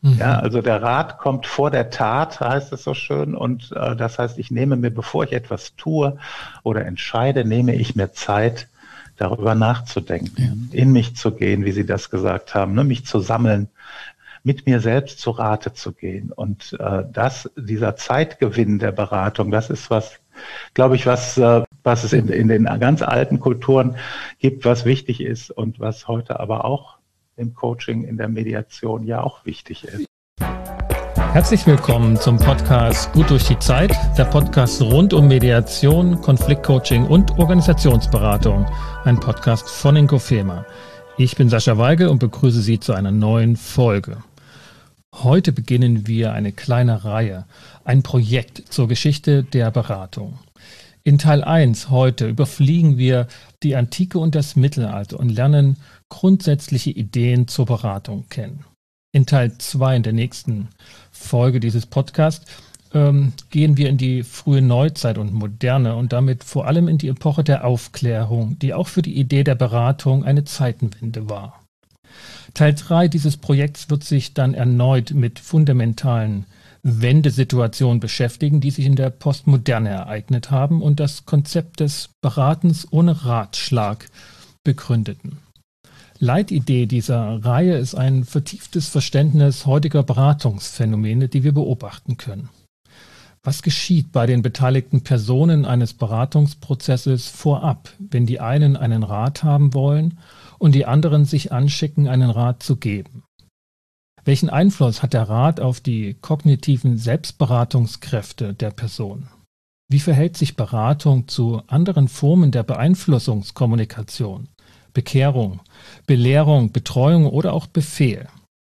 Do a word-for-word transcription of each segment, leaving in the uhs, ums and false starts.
Ja, also der Rat kommt vor der Tat, heißt es so schön. Und äh, das heißt, ich nehme mir, bevor ich etwas tue oder entscheide, nehme ich mir Zeit, darüber nachzudenken, ja. in mich zu gehen, wie Sie das gesagt haben, ne, mich zu sammeln, mit mir selbst zu Rate zu gehen. Und äh, das, dieser Zeitgewinn der Beratung, das ist was, glaube ich, was, äh, was es in, in den ganz alten Kulturen gibt, was wichtig ist und was heute aber auch im Coaching, in der Mediation ja auch wichtig ist. Herzlich willkommen zum Podcast Gut durch die Zeit, der Podcast rund um Mediation, Konfliktcoaching und Organisationsberatung, ein Podcast von Inkofema. Ich bin Sascha Weigel und begrüße Sie zu einer neuen Folge. Heute beginnen wir eine kleine Reihe, ein Projekt zur Geschichte der Beratung. In Teil eins heute überfliegen wir die Antike und das Mittelalter und lernen grundsätzliche Ideen zur Beratung kennen. In Teil zwei, in der nächsten Folge dieses Podcasts, ähm, gehen wir in die frühe Neuzeit und Moderne und damit vor allem in die Epoche der Aufklärung, die auch für die Idee der Beratung eine Zeitenwende war. Teil drei dieses Projekts wird sich dann erneut mit fundamentalen Wendesituationen beschäftigen, die sich in der Postmoderne ereignet haben und das Konzept des Beratens ohne Ratschlag begründeten. Leitidee dieser Reihe ist ein vertieftes Verständnis heutiger Beratungsphänomene, die wir beobachten können. Was geschieht bei den beteiligten Personen eines Beratungsprozesses vorab, wenn die einen einen Rat haben wollen und die anderen sich anschicken, einen Rat zu geben? Welchen Einfluss hat der Rat auf die kognitiven Selbstberatungskräfte der Person? Wie verhält sich Beratung zu anderen Formen der Beeinflussungskommunikation? Bekehrung, Belehrung, Betreuung oder auch Befehl.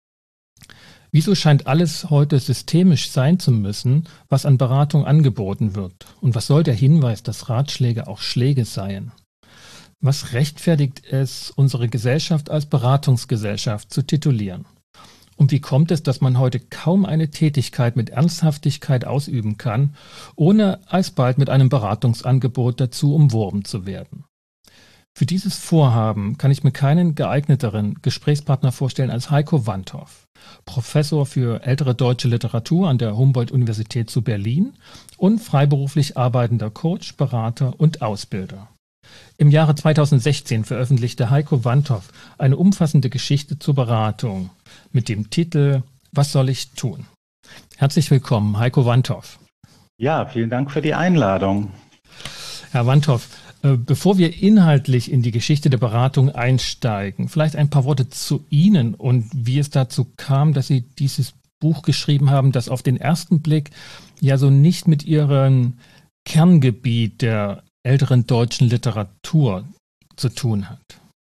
Wieso scheint alles heute systemisch sein zu müssen, was an Beratung angeboten wird? Und was soll der Hinweis, dass Ratschläge auch Schläge seien? Was rechtfertigt es, unsere Gesellschaft als Beratungsgesellschaft zu titulieren? Und wie kommt es, dass man heute kaum eine Tätigkeit mit Ernsthaftigkeit ausüben kann, ohne alsbald mit einem Beratungsangebot dazu umworben zu werden? Für dieses Vorhaben kann ich mir keinen geeigneteren Gesprächspartner vorstellen als Heiko Wandhoff, Professor für ältere deutsche Literatur an der Humboldt-Universität zu Berlin und freiberuflich arbeitender Coach, Berater und Ausbilder. Im Jahre zweitausendsechzehn veröffentlichte Heiko Wandhoff eine umfassende Geschichte zur Beratung mit dem Titel Was soll ich tun? Herzlich willkommen, Heiko Wandhoff. Ja, vielen Dank für die Einladung. Herr Wandhoff, bevor wir inhaltlich in die Geschichte der Beratung einsteigen, vielleicht ein paar Worte zu Ihnen und wie es dazu kam, dass Sie dieses Buch geschrieben haben, das auf den ersten Blick ja so nicht mit Ihrem Kerngebiet der älteren deutschen Literatur zu tun hat.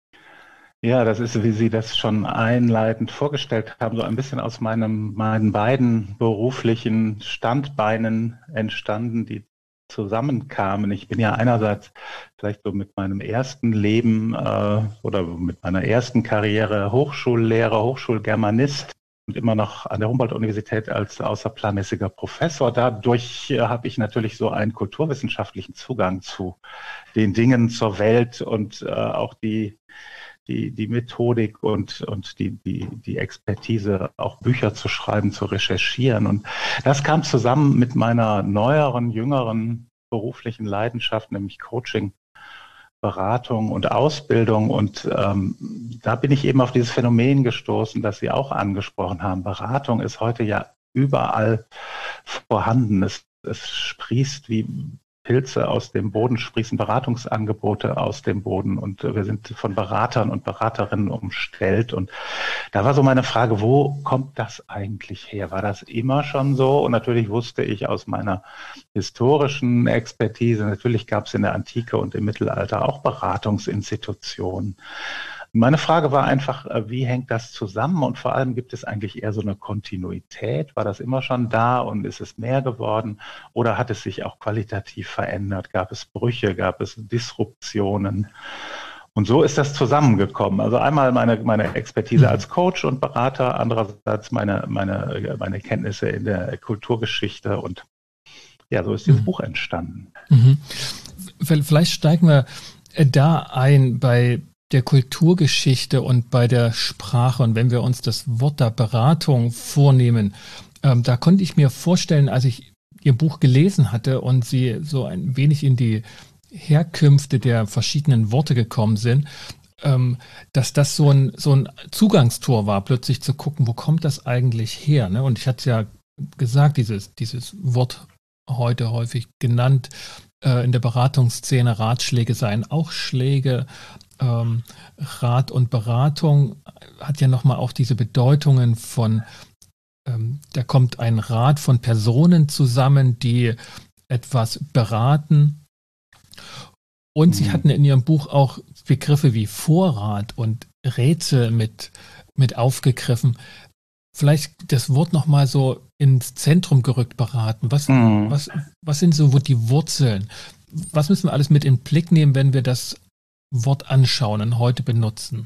Ja, das ist, wie Sie das schon einleitend vorgestellt haben, so ein bisschen aus meinem, meinen beiden beruflichen Standbeinen entstanden, die zusammenkamen. Ich bin ja einerseits vielleicht so mit meinem ersten Leben äh, oder mit meiner ersten Karriere Hochschullehrer, Hochschulgermanist und immer noch an der Humboldt-Universität als außerplanmäßiger Professor. Dadurch äh, habe ich natürlich so einen kulturwissenschaftlichen Zugang zu den Dingen, zur Welt und äh, auch die Die, die Methodik und, und die, die, die Expertise, auch Bücher zu schreiben, zu recherchieren. Und das kam zusammen mit meiner neueren, jüngeren beruflichen Leidenschaft, nämlich Coaching, Beratung und Ausbildung. Und ähm, da bin ich eben auf dieses Phänomen gestoßen, das Sie auch angesprochen haben. Beratung ist heute ja überall vorhanden. Es, es sprießt wie Pilze aus dem Boden, sprießen Beratungsangebote aus dem Boden und wir sind von Beratern und Beraterinnen umstellt. Und da war so meine Frage, wo kommt das eigentlich her? War das immer schon so? Und natürlich wusste ich aus meiner historischen Expertise, natürlich gab es in der Antike und im Mittelalter auch Beratungsinstitutionen. Meine Frage war einfach, wie hängt das zusammen und vor allem gibt es eigentlich eher so eine Kontinuität? War das immer schon da und ist es mehr geworden oder hat es sich auch qualitativ verändert? Gab es Brüche, gab es Disruptionen? Und so ist das zusammengekommen. Also einmal meine, meine Expertise als Coach und Berater, andererseits meine, meine, meine Kenntnisse in der Kulturgeschichte und ja, so ist dieses mhm. Buch entstanden. Mhm. Vielleicht steigen wir da ein bei der Kulturgeschichte und bei der Sprache. Und wenn wir uns das Wort der Beratung vornehmen, ähm, da konnte ich mir vorstellen, als ich Ihr Buch gelesen hatte und Sie so ein wenig in die Herkünfte der verschiedenen Worte gekommen sind, ähm, dass das so ein, so ein Zugangstor war, plötzlich zu gucken, wo kommt das eigentlich her? Ne? Und ich hatte ja gesagt, dieses, dieses Wort heute häufig genannt, äh, in der Beratungsszene, Ratschläge seien auch Schläge. Ähm, Rat und Beratung hat ja nochmal auch diese Bedeutungen von, ähm, da kommt ein Rat von Personen zusammen, die etwas beraten. Und mhm. Sie hatten in Ihrem Buch auch Begriffe wie Vorrat und Rätsel mit, mit aufgegriffen. Vielleicht das Wort nochmal so ins Zentrum gerückt, beraten. Was, mhm. was, was sind so die Wurzeln? Was müssen wir alles mit in den Blick nehmen, wenn wir das Wort anschauen und heute benutzen?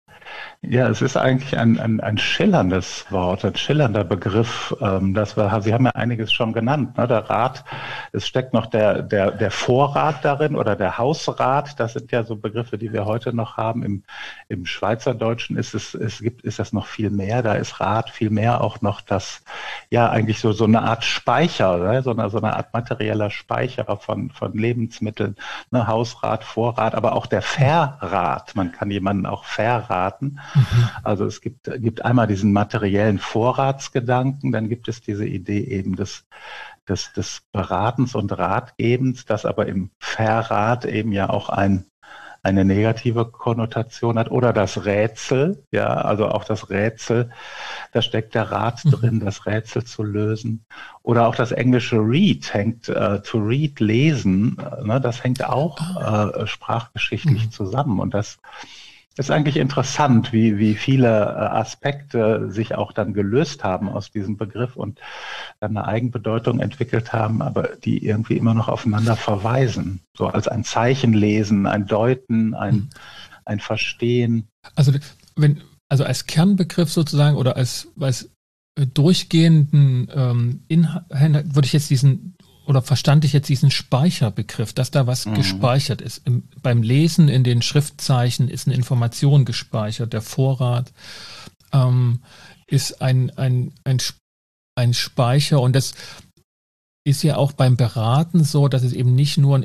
Ja, es ist eigentlich ein, ein, ein schillerndes Wort, ein schillernder Begriff. Ähm, das wir, Sie haben ja einiges schon genannt. Ne? Der Rat, es steckt noch der, der, der Vorrat darin oder der Hausrat. Das sind ja so Begriffe, die wir heute noch haben. Im, im Schweizerdeutschen ist es, es gibt, ist das noch viel mehr. Da ist Rat viel mehr auch noch das, ja, eigentlich so, so eine Art Speicher, ne? so, eine, so eine Art materieller Speicher von, von Lebensmitteln. Ne? Hausrat, Vorrat, aber auch der Verrat. Man kann jemanden auch verraten. Also es gibt, gibt einmal diesen materiellen Vorratsgedanken, dann gibt es diese Idee eben des, des, des Beratens und Ratgebens, das aber im Verrat eben ja auch ein, eine negative Konnotation hat. Oder das Rätsel, ja, also auch das Rätsel, da steckt der Rat mhm. drin, das Rätsel zu lösen. Oder auch das englische read hängt, uh, to read, lesen, ne, das hängt auch uh, sprachgeschichtlich mhm. zusammen. Und das ist eigentlich interessant, wie, wie viele Aspekte sich auch dann gelöst haben aus diesem Begriff und dann eine Eigenbedeutung entwickelt haben, aber die irgendwie immer noch aufeinander verweisen. So als ein Zeichenlesen, ein Deuten, ein, ein Verstehen. Also, wenn, also als Kernbegriff sozusagen oder als, als durchgehenden ähm, Inhalt würde ich jetzt diesen oder verstand ich jetzt diesen Speicherbegriff, dass da was mhm. gespeichert ist. Im, beim Lesen in den Schriftzeichen ist eine Information gespeichert. Der Vorrat ähm, ist ein, ein, ein, ein Speicher und das ist ja auch beim Beraten so, dass es eben nicht nur ein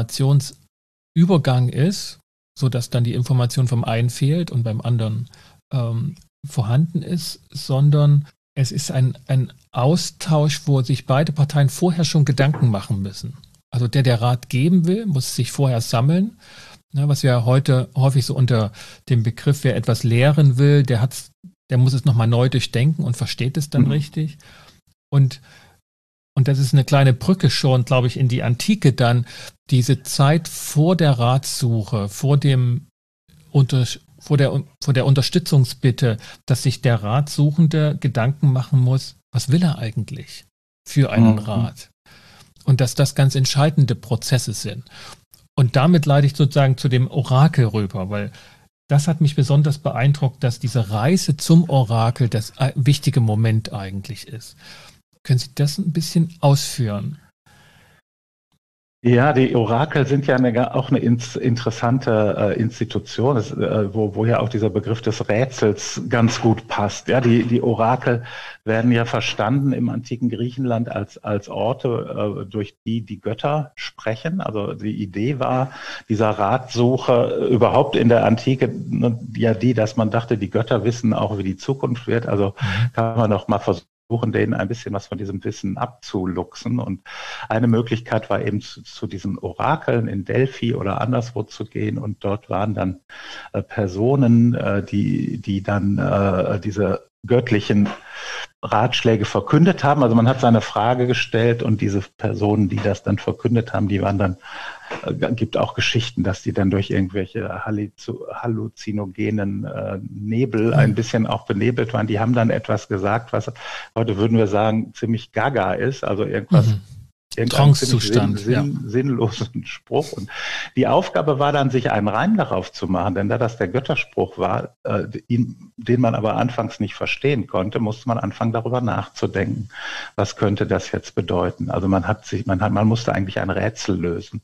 Informationsübergang ist, sodass dann die Information vom einen fehlt und beim anderen ähm, vorhanden ist, sondern es ist ein, ein Austausch, wo sich beide Parteien vorher schon Gedanken machen müssen. Also der, der Rat geben will, muss sich vorher sammeln. Ne, was wir heute häufig so unter dem Begriff, wer etwas lehren will, der hat's, der muss es nochmal neu durchdenken und versteht es dann mhm. richtig. Und, und das ist eine kleine Brücke schon, glaube ich, in die Antike dann, diese Zeit vor der Ratsuche, vor dem unter Vor der, vor der Unterstützungsbitte, dass sich der Ratsuchende Gedanken machen muss, was will er eigentlich für einen mhm. Rat? Und dass das ganz entscheidende Prozesse sind. Und damit leite ich sozusagen zu dem Orakel rüber, weil das hat mich besonders beeindruckt, dass diese Reise zum Orakel das wichtige Moment eigentlich ist. Können Sie das ein bisschen ausführen? Ja, die Orakel sind ja eine, auch eine ins, interessante äh, Institution, das, äh, wo, wo ja auch dieser Begriff des Rätsels ganz gut passt. Ja, die, die Orakel werden ja verstanden im antiken Griechenland als, als Orte, äh, durch die die Götter sprechen. Also die Idee war dieser Ratsuche überhaupt in der Antike ne, ja die, dass man dachte, die Götter wissen auch, wie die Zukunft wird. Also mhm. kann man doch mal versuchen, versuchen, denen ein bisschen was von diesem Wissen abzuluxen. Und eine Möglichkeit war eben zu, zu diesen Orakeln in Delphi oder anderswo zu gehen. Und dort waren dann äh, Personen, äh, die, die dann äh, diese göttlichen Ratschläge verkündet haben. Also man hat seine Frage gestellt und diese Personen, die das dann verkündet haben, die waren dann, äh, gibt auch Geschichten, dass die dann durch irgendwelche halluzinogenen äh, Nebel ein bisschen auch benebelt waren. Die haben dann etwas gesagt, was heute würden wir sagen ziemlich gaga ist, also irgendwas, mhm. Trance-Zustand, sinn, sinn, ja. sinnlosen Spruch. Und die Aufgabe war dann, sich einen Reim darauf zu machen, denn da das der Götterspruch war, äh, ihn, den man aber anfangs nicht verstehen konnte, musste man anfangen, darüber nachzudenken. Was könnte das jetzt bedeuten? Also man hat sich, man hat, man musste eigentlich ein Rätsel lösen.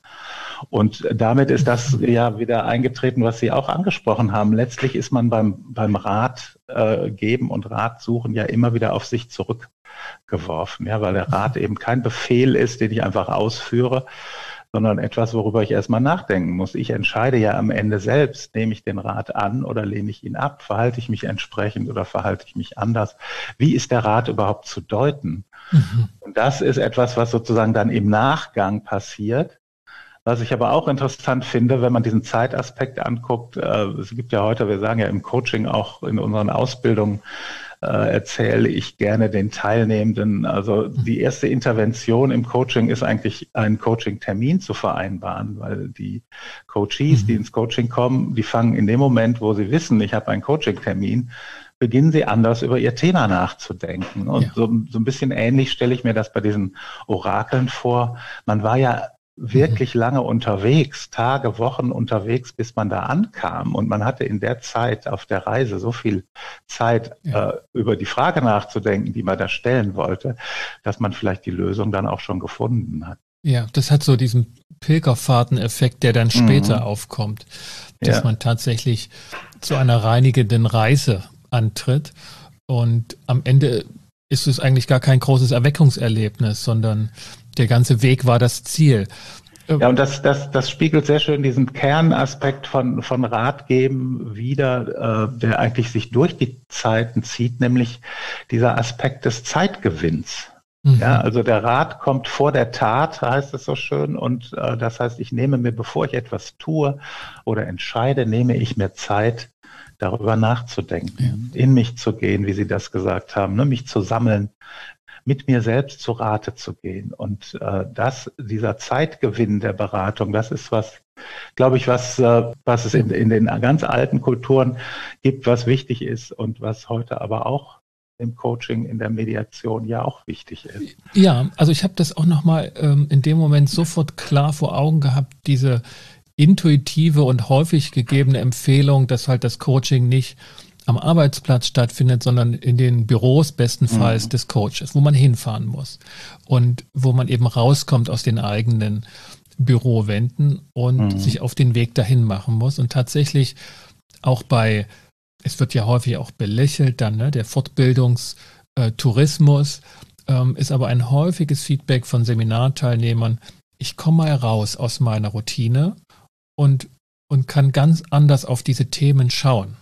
Und damit ist das ja wieder eingetreten, was Sie auch angesprochen haben. Letztlich ist man beim, beim Rat äh, geben und Rat suchen ja immer wieder auf sich zurückgeworfen, ja, weil der Rat eben kein Befehl ist, den ich einfach ausführe, sondern etwas, worüber ich erstmal nachdenken muss. Ich entscheide ja am Ende selbst, nehme ich den Rat an oder lehne ich ihn ab, verhalte ich mich entsprechend oder verhalte ich mich anders. Wie ist der Rat überhaupt zu deuten? Mhm. Und das ist etwas, was sozusagen dann im Nachgang passiert. Was ich aber auch interessant finde, wenn man diesen Zeitaspekt anguckt, äh, es gibt ja heute, wir sagen ja im Coaching, auch in unseren Ausbildungen, äh, erzähle ich gerne den Teilnehmenden, also die erste Intervention im Coaching ist eigentlich, einen Coaching-Termin zu vereinbaren, weil die Coachees, die ins Coaching kommen, die fangen in dem Moment, wo sie wissen, ich habe einen Coaching-Termin, beginnen sie anders über ihr Thema nachzudenken. Und ja. so, so ein bisschen ähnlich stelle ich mir das bei diesen Orakeln vor. Man war ja wirklich lange unterwegs, Tage, Wochen unterwegs, bis man da ankam. Und man hatte in der Zeit auf der Reise so viel Zeit, ja. äh, über die Frage nachzudenken, die man da stellen wollte, dass man vielleicht die Lösung dann auch schon gefunden hat. Ja, das hat so diesen Pilgerfahrten-Effekt, der dann später mhm. aufkommt, dass ja. man tatsächlich zu einer reinigenden Reise antritt. Und am Ende ist es eigentlich gar kein großes Erweckungserlebnis, sondern der ganze Weg war das Ziel. Ja, und das, das, das spiegelt sehr schön diesen Kernaspekt von, von Ratgeben wider, äh, der eigentlich sich durch die Zeiten zieht, nämlich dieser Aspekt des Zeitgewinns. Mhm. Ja, also der Rat kommt vor der Tat, heißt es so schön, und äh, das heißt, ich nehme mir, bevor ich etwas tue oder entscheide, nehme ich mir Zeit, darüber nachzudenken, ja. in mich zu gehen, wie Sie das gesagt haben, ne, mich zu sammeln, mit mir selbst zu Rate zu gehen. Und äh, das, dieser Zeitgewinn der Beratung, das ist was, glaube ich, was, äh, was es in, in den ganz alten Kulturen gibt, was wichtig ist und was heute aber auch im Coaching, in der Mediation ja auch wichtig ist. Ja, also ich habe das auch nochmal ähm, in dem Moment sofort klar vor Augen gehabt, diese intuitive und häufig gegebene Empfehlung, dass halt das Coaching nicht am Arbeitsplatz stattfindet, sondern in den Büros bestenfalls mhm. des Coaches, wo man hinfahren muss und wo man eben rauskommt aus den eigenen Bürowänden und mhm. sich auf den Weg dahin machen muss. Und tatsächlich auch bei, es wird ja häufig auch belächelt dann, ne, der Fortbildungstourismus ähm, ist aber ein häufiges Feedback von Seminarteilnehmern. Ich komme mal raus aus meiner Routine und, und kann ganz anders auf diese Themen schauen.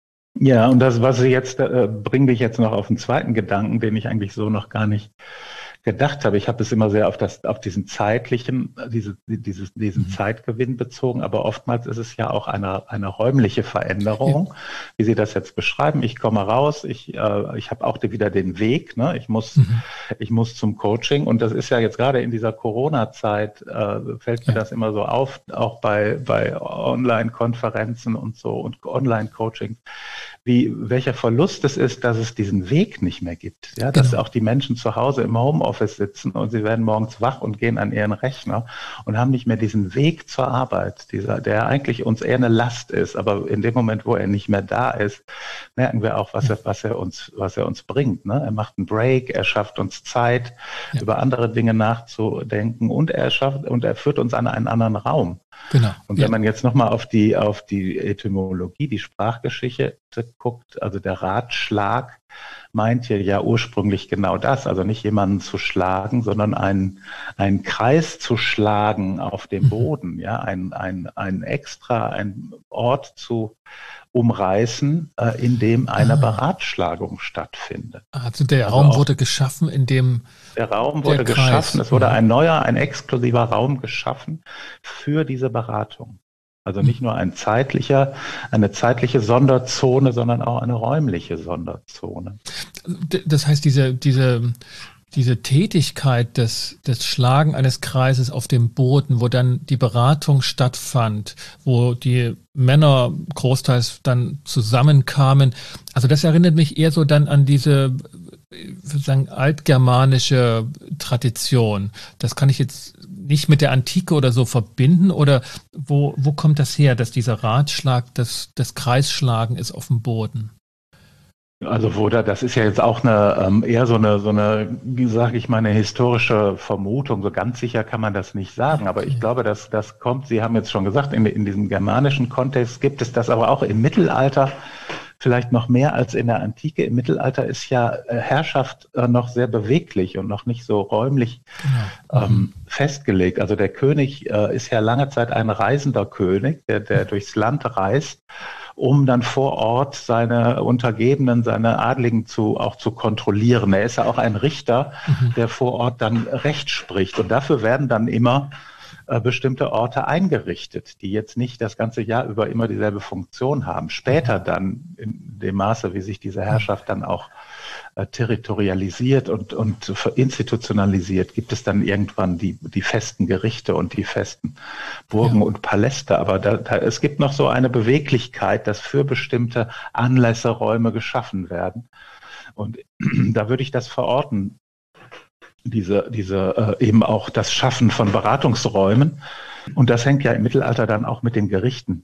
Ja, und das, was Sie jetzt, äh, bringt mich jetzt noch auf einen zweiten Gedanken, den ich eigentlich so noch gar nicht gedacht habe. Ich habe es immer sehr auf das, auf diesen zeitlichen, diese, dieses, diesen mhm. Zeitgewinn bezogen, aber oftmals ist es ja auch eine, eine räumliche Veränderung, ja. wie Sie das jetzt beschreiben. Ich komme raus, ich, äh, ich habe auch wieder den Weg, ne? Ich muss, mhm. ich muss zum Coaching und das ist ja jetzt gerade in dieser Corona-Zeit, äh, fällt mir ja. das immer so auf, auch bei, bei Online-Konferenzen und so und Online-Coaching, wie, welcher Verlust es ist, dass es diesen Weg nicht mehr gibt. Ja, dass genau. auch die Menschen zu Hause im Homeoffice sitzen und sie werden morgens wach und gehen an ihren Rechner und haben nicht mehr diesen Weg zur Arbeit, dieser, der eigentlich uns eher eine Last ist. Aber in dem Moment, wo er nicht mehr da ist, merken wir auch, was er, was er uns, was er uns bringt. Ne? Er macht einen Break, er schafft uns Zeit, ja. über andere Dinge nachzudenken und er schafft, und er führt uns an einen anderen Raum. Genau. Und wenn ja. man jetzt nochmal auf die, auf die Etymologie, die Sprachgeschichte guckt, also der Ratschlag meint hier ja ursprünglich genau das, also nicht jemanden zu schlagen, sondern einen, einen Kreis zu schlagen auf dem Boden, ja, ein, ein, ein extra, ein Ort zu umreißen, äh, in dem eine ah. Beratschlagung stattfindet. Also der also Raum wurde geschaffen, in dem der Raum wurde der geschaffen, es wurde ein neuer, ein exklusiver Raum geschaffen für diese Beratung. Also nicht nur ein zeitlicher, eine zeitliche Sonderzone, sondern auch eine räumliche Sonderzone. Das heißt, diese, diese, diese Tätigkeit des, des Schlagen eines Kreises auf dem Boden, wo dann die Beratung stattfand, wo die Männer großteils dann zusammenkamen, also das erinnert mich eher so dann an diese ich würde sagen, altgermanische Tradition. Das kann ich jetzt nicht mit der Antike oder so verbinden, oder wo, wo kommt das her, dass dieser Ratschlag, das, das Kreisschlagen ist auf dem Boden? Also wo da, das ist ja jetzt auch eine ähm, eher so eine, so eine, wie sage ich mal, eine historische Vermutung. So ganz sicher kann man das nicht sagen. Aber ich glaube, dass das kommt, Sie haben jetzt schon gesagt, in, in diesem germanischen Kontext gibt es das aber auch im Mittelalter, vielleicht noch mehr als in der Antike. Im Mittelalter ist ja äh, Herrschaft äh, noch sehr beweglich und noch nicht so räumlich genau. ähm, mhm. festgelegt. Also der König äh, ist ja lange Zeit ein reisender König, der, der durchs Land reist, um dann vor Ort seine Untergebenen, seine Adligen zu, auch zu kontrollieren. Er ist ja auch ein Richter, mhm. der vor Ort dann Recht spricht. Und dafür werden dann immer äh, bestimmte Orte eingerichtet, die jetzt nicht das ganze Jahr über immer dieselbe Funktion haben. Später dann, in dem Maße, wie sich diese Herrschaft dann auch äh, territorialisiert und, und institutionalisiert, gibt es dann irgendwann die, die festen Gerichte und die festen Burgen ja. und Paläste. Aber da, da, es gibt noch so eine Beweglichkeit, dass für bestimmte Anlässe Räume geschaffen werden. Und da würde ich das verorten, diese, diese äh, eben auch das Schaffen von Beratungsräumen. Und das hängt ja im Mittelalter dann auch mit den Gerichten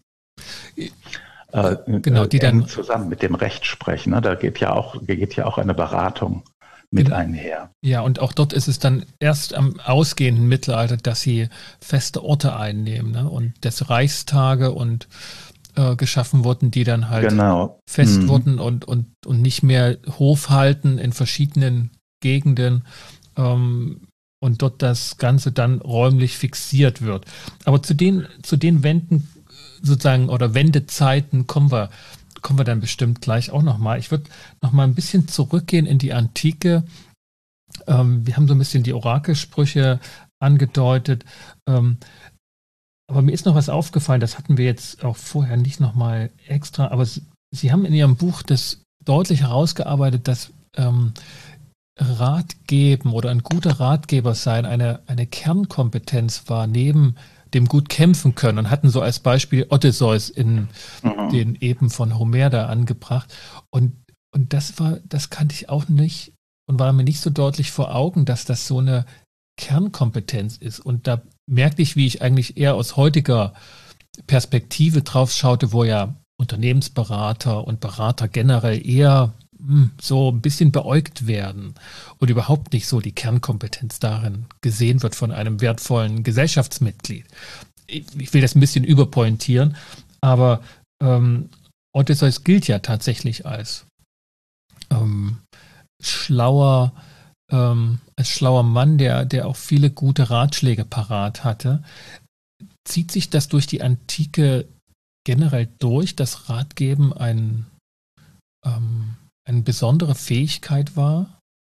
äh, genau, die dann zusammen mit dem Rechtsprechen. Ne? Da geht ja auch geht ja auch eine Beratung mit genau. einher. Ja, und auch dort ist es dann erst am ausgehenden Mittelalter, dass sie feste Orte einnehmen, ne? Und des Reichstage und äh, geschaffen wurden, die dann halt genau. fest mhm. wurden und, und, und nicht mehr Hof halten in verschiedenen Gegenden. Ähm, und dort das Ganze dann räumlich fixiert wird. Aber zu den, zu den Wänden sozusagen oder Wendezeiten kommen wir, kommen wir dann bestimmt gleich auch nochmal. Ich würde nochmal ein bisschen zurückgehen in die Antike. Ähm, wir haben so ein bisschen die Orakelsprüche angedeutet. Ähm, aber mir ist noch was aufgefallen, das hatten wir jetzt auch vorher nicht nochmal extra, aber Sie, Sie haben in Ihrem Buch das deutlich herausgearbeitet, dass ähm, Rat geben oder ein guter Ratgeber sein eine, eine Kernkompetenz war, neben dem gut kämpfen können, und hatten so als Beispiel Odysseus in mhm. den Epen von Homer da angebracht. Und, und das war, das kannte ich auch nicht und war mir nicht so deutlich vor Augen, dass das so eine Kernkompetenz ist. Und da merkte ich, wie ich eigentlich eher aus heutiger Perspektive drauf schaute, wo ja Unternehmensberater und Berater generell eher so ein bisschen beäugt werden und überhaupt nicht so die Kernkompetenz darin gesehen wird von einem wertvollen Gesellschaftsmitglied. Ich will das ein bisschen überpointieren, aber ähm, Odysseus gilt ja tatsächlich als ähm, schlauer, ähm, als schlauer Mann, der, der auch viele gute Ratschläge parat hatte. Zieht sich das durch die Antike generell durch, dass Ratgeben ein ähm, eine besondere Fähigkeit war?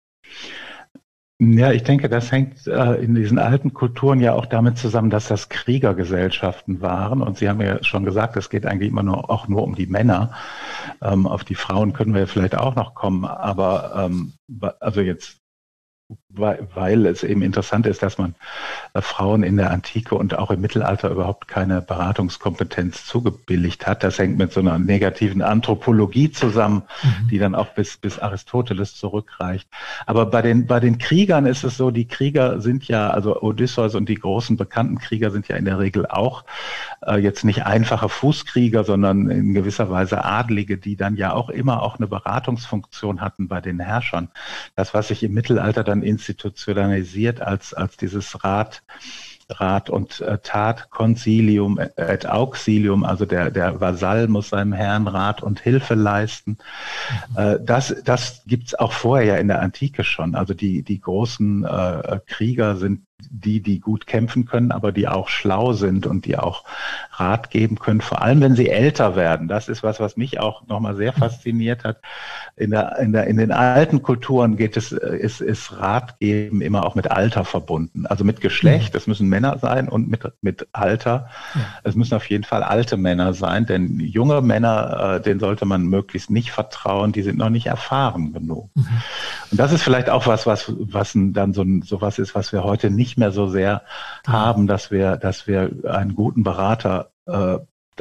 Ja, ich denke, das hängt äh, in diesen alten Kulturen ja auch damit zusammen, dass das Kriegergesellschaften waren. Und Sie haben ja schon gesagt, es geht eigentlich immer nur auch nur um die Männer. Ähm, auf die Frauen können wir ja vielleicht auch noch kommen. Aber ähm, also jetzt, weil, weil es eben interessant ist, dass man äh, Frauen in der Antike und auch im Mittelalter überhaupt keine Beratungskompetenz zugebilligt hat. Das hängt mit so einer negativen Anthropologie zusammen, mhm. die dann auch bis, bis Aristoteles zurückreicht. Aber bei den, bei den Kriegern ist es so, die Krieger sind ja, also Odysseus und die großen bekannten Krieger sind ja in der Regel auch äh, jetzt nicht einfache Fußkrieger, sondern in gewisser Weise Adlige, die dann ja auch immer auch eine Beratungsfunktion hatten bei den Herrschern. Das, was sich im Mittelalter dann institutionalisiert als, als dieses Rat, Rat und äh, Tat, Concilium et Auxilium, also der, der Vasall muss seinem Herrn Rat und Hilfe leisten. Mhm. Äh, das das gibt's auch vorher ja in der Antike schon. Also die, die großen äh, Krieger sind die, die gut kämpfen können, aber die auch schlau sind und die auch Rat geben können, vor allem wenn sie älter werden. Das ist was, was mich auch nochmal sehr fasziniert hat. In der, in der, in den alten Kulturen geht es, ist, ist Rat geben immer auch mit Alter verbunden. Also mit Geschlecht, es müssen Männer sein, und mit, mit Alter. Ja. Es müssen auf jeden Fall alte Männer sein, denn junge Männer, äh, denen sollte man möglichst nicht vertrauen, die sind noch nicht erfahren genug. Mhm. Und das ist vielleicht auch was, was, was dann so, so was ist, was wir heute nicht mehr so sehr haben, dass wir, dass wir einen guten Berater äh,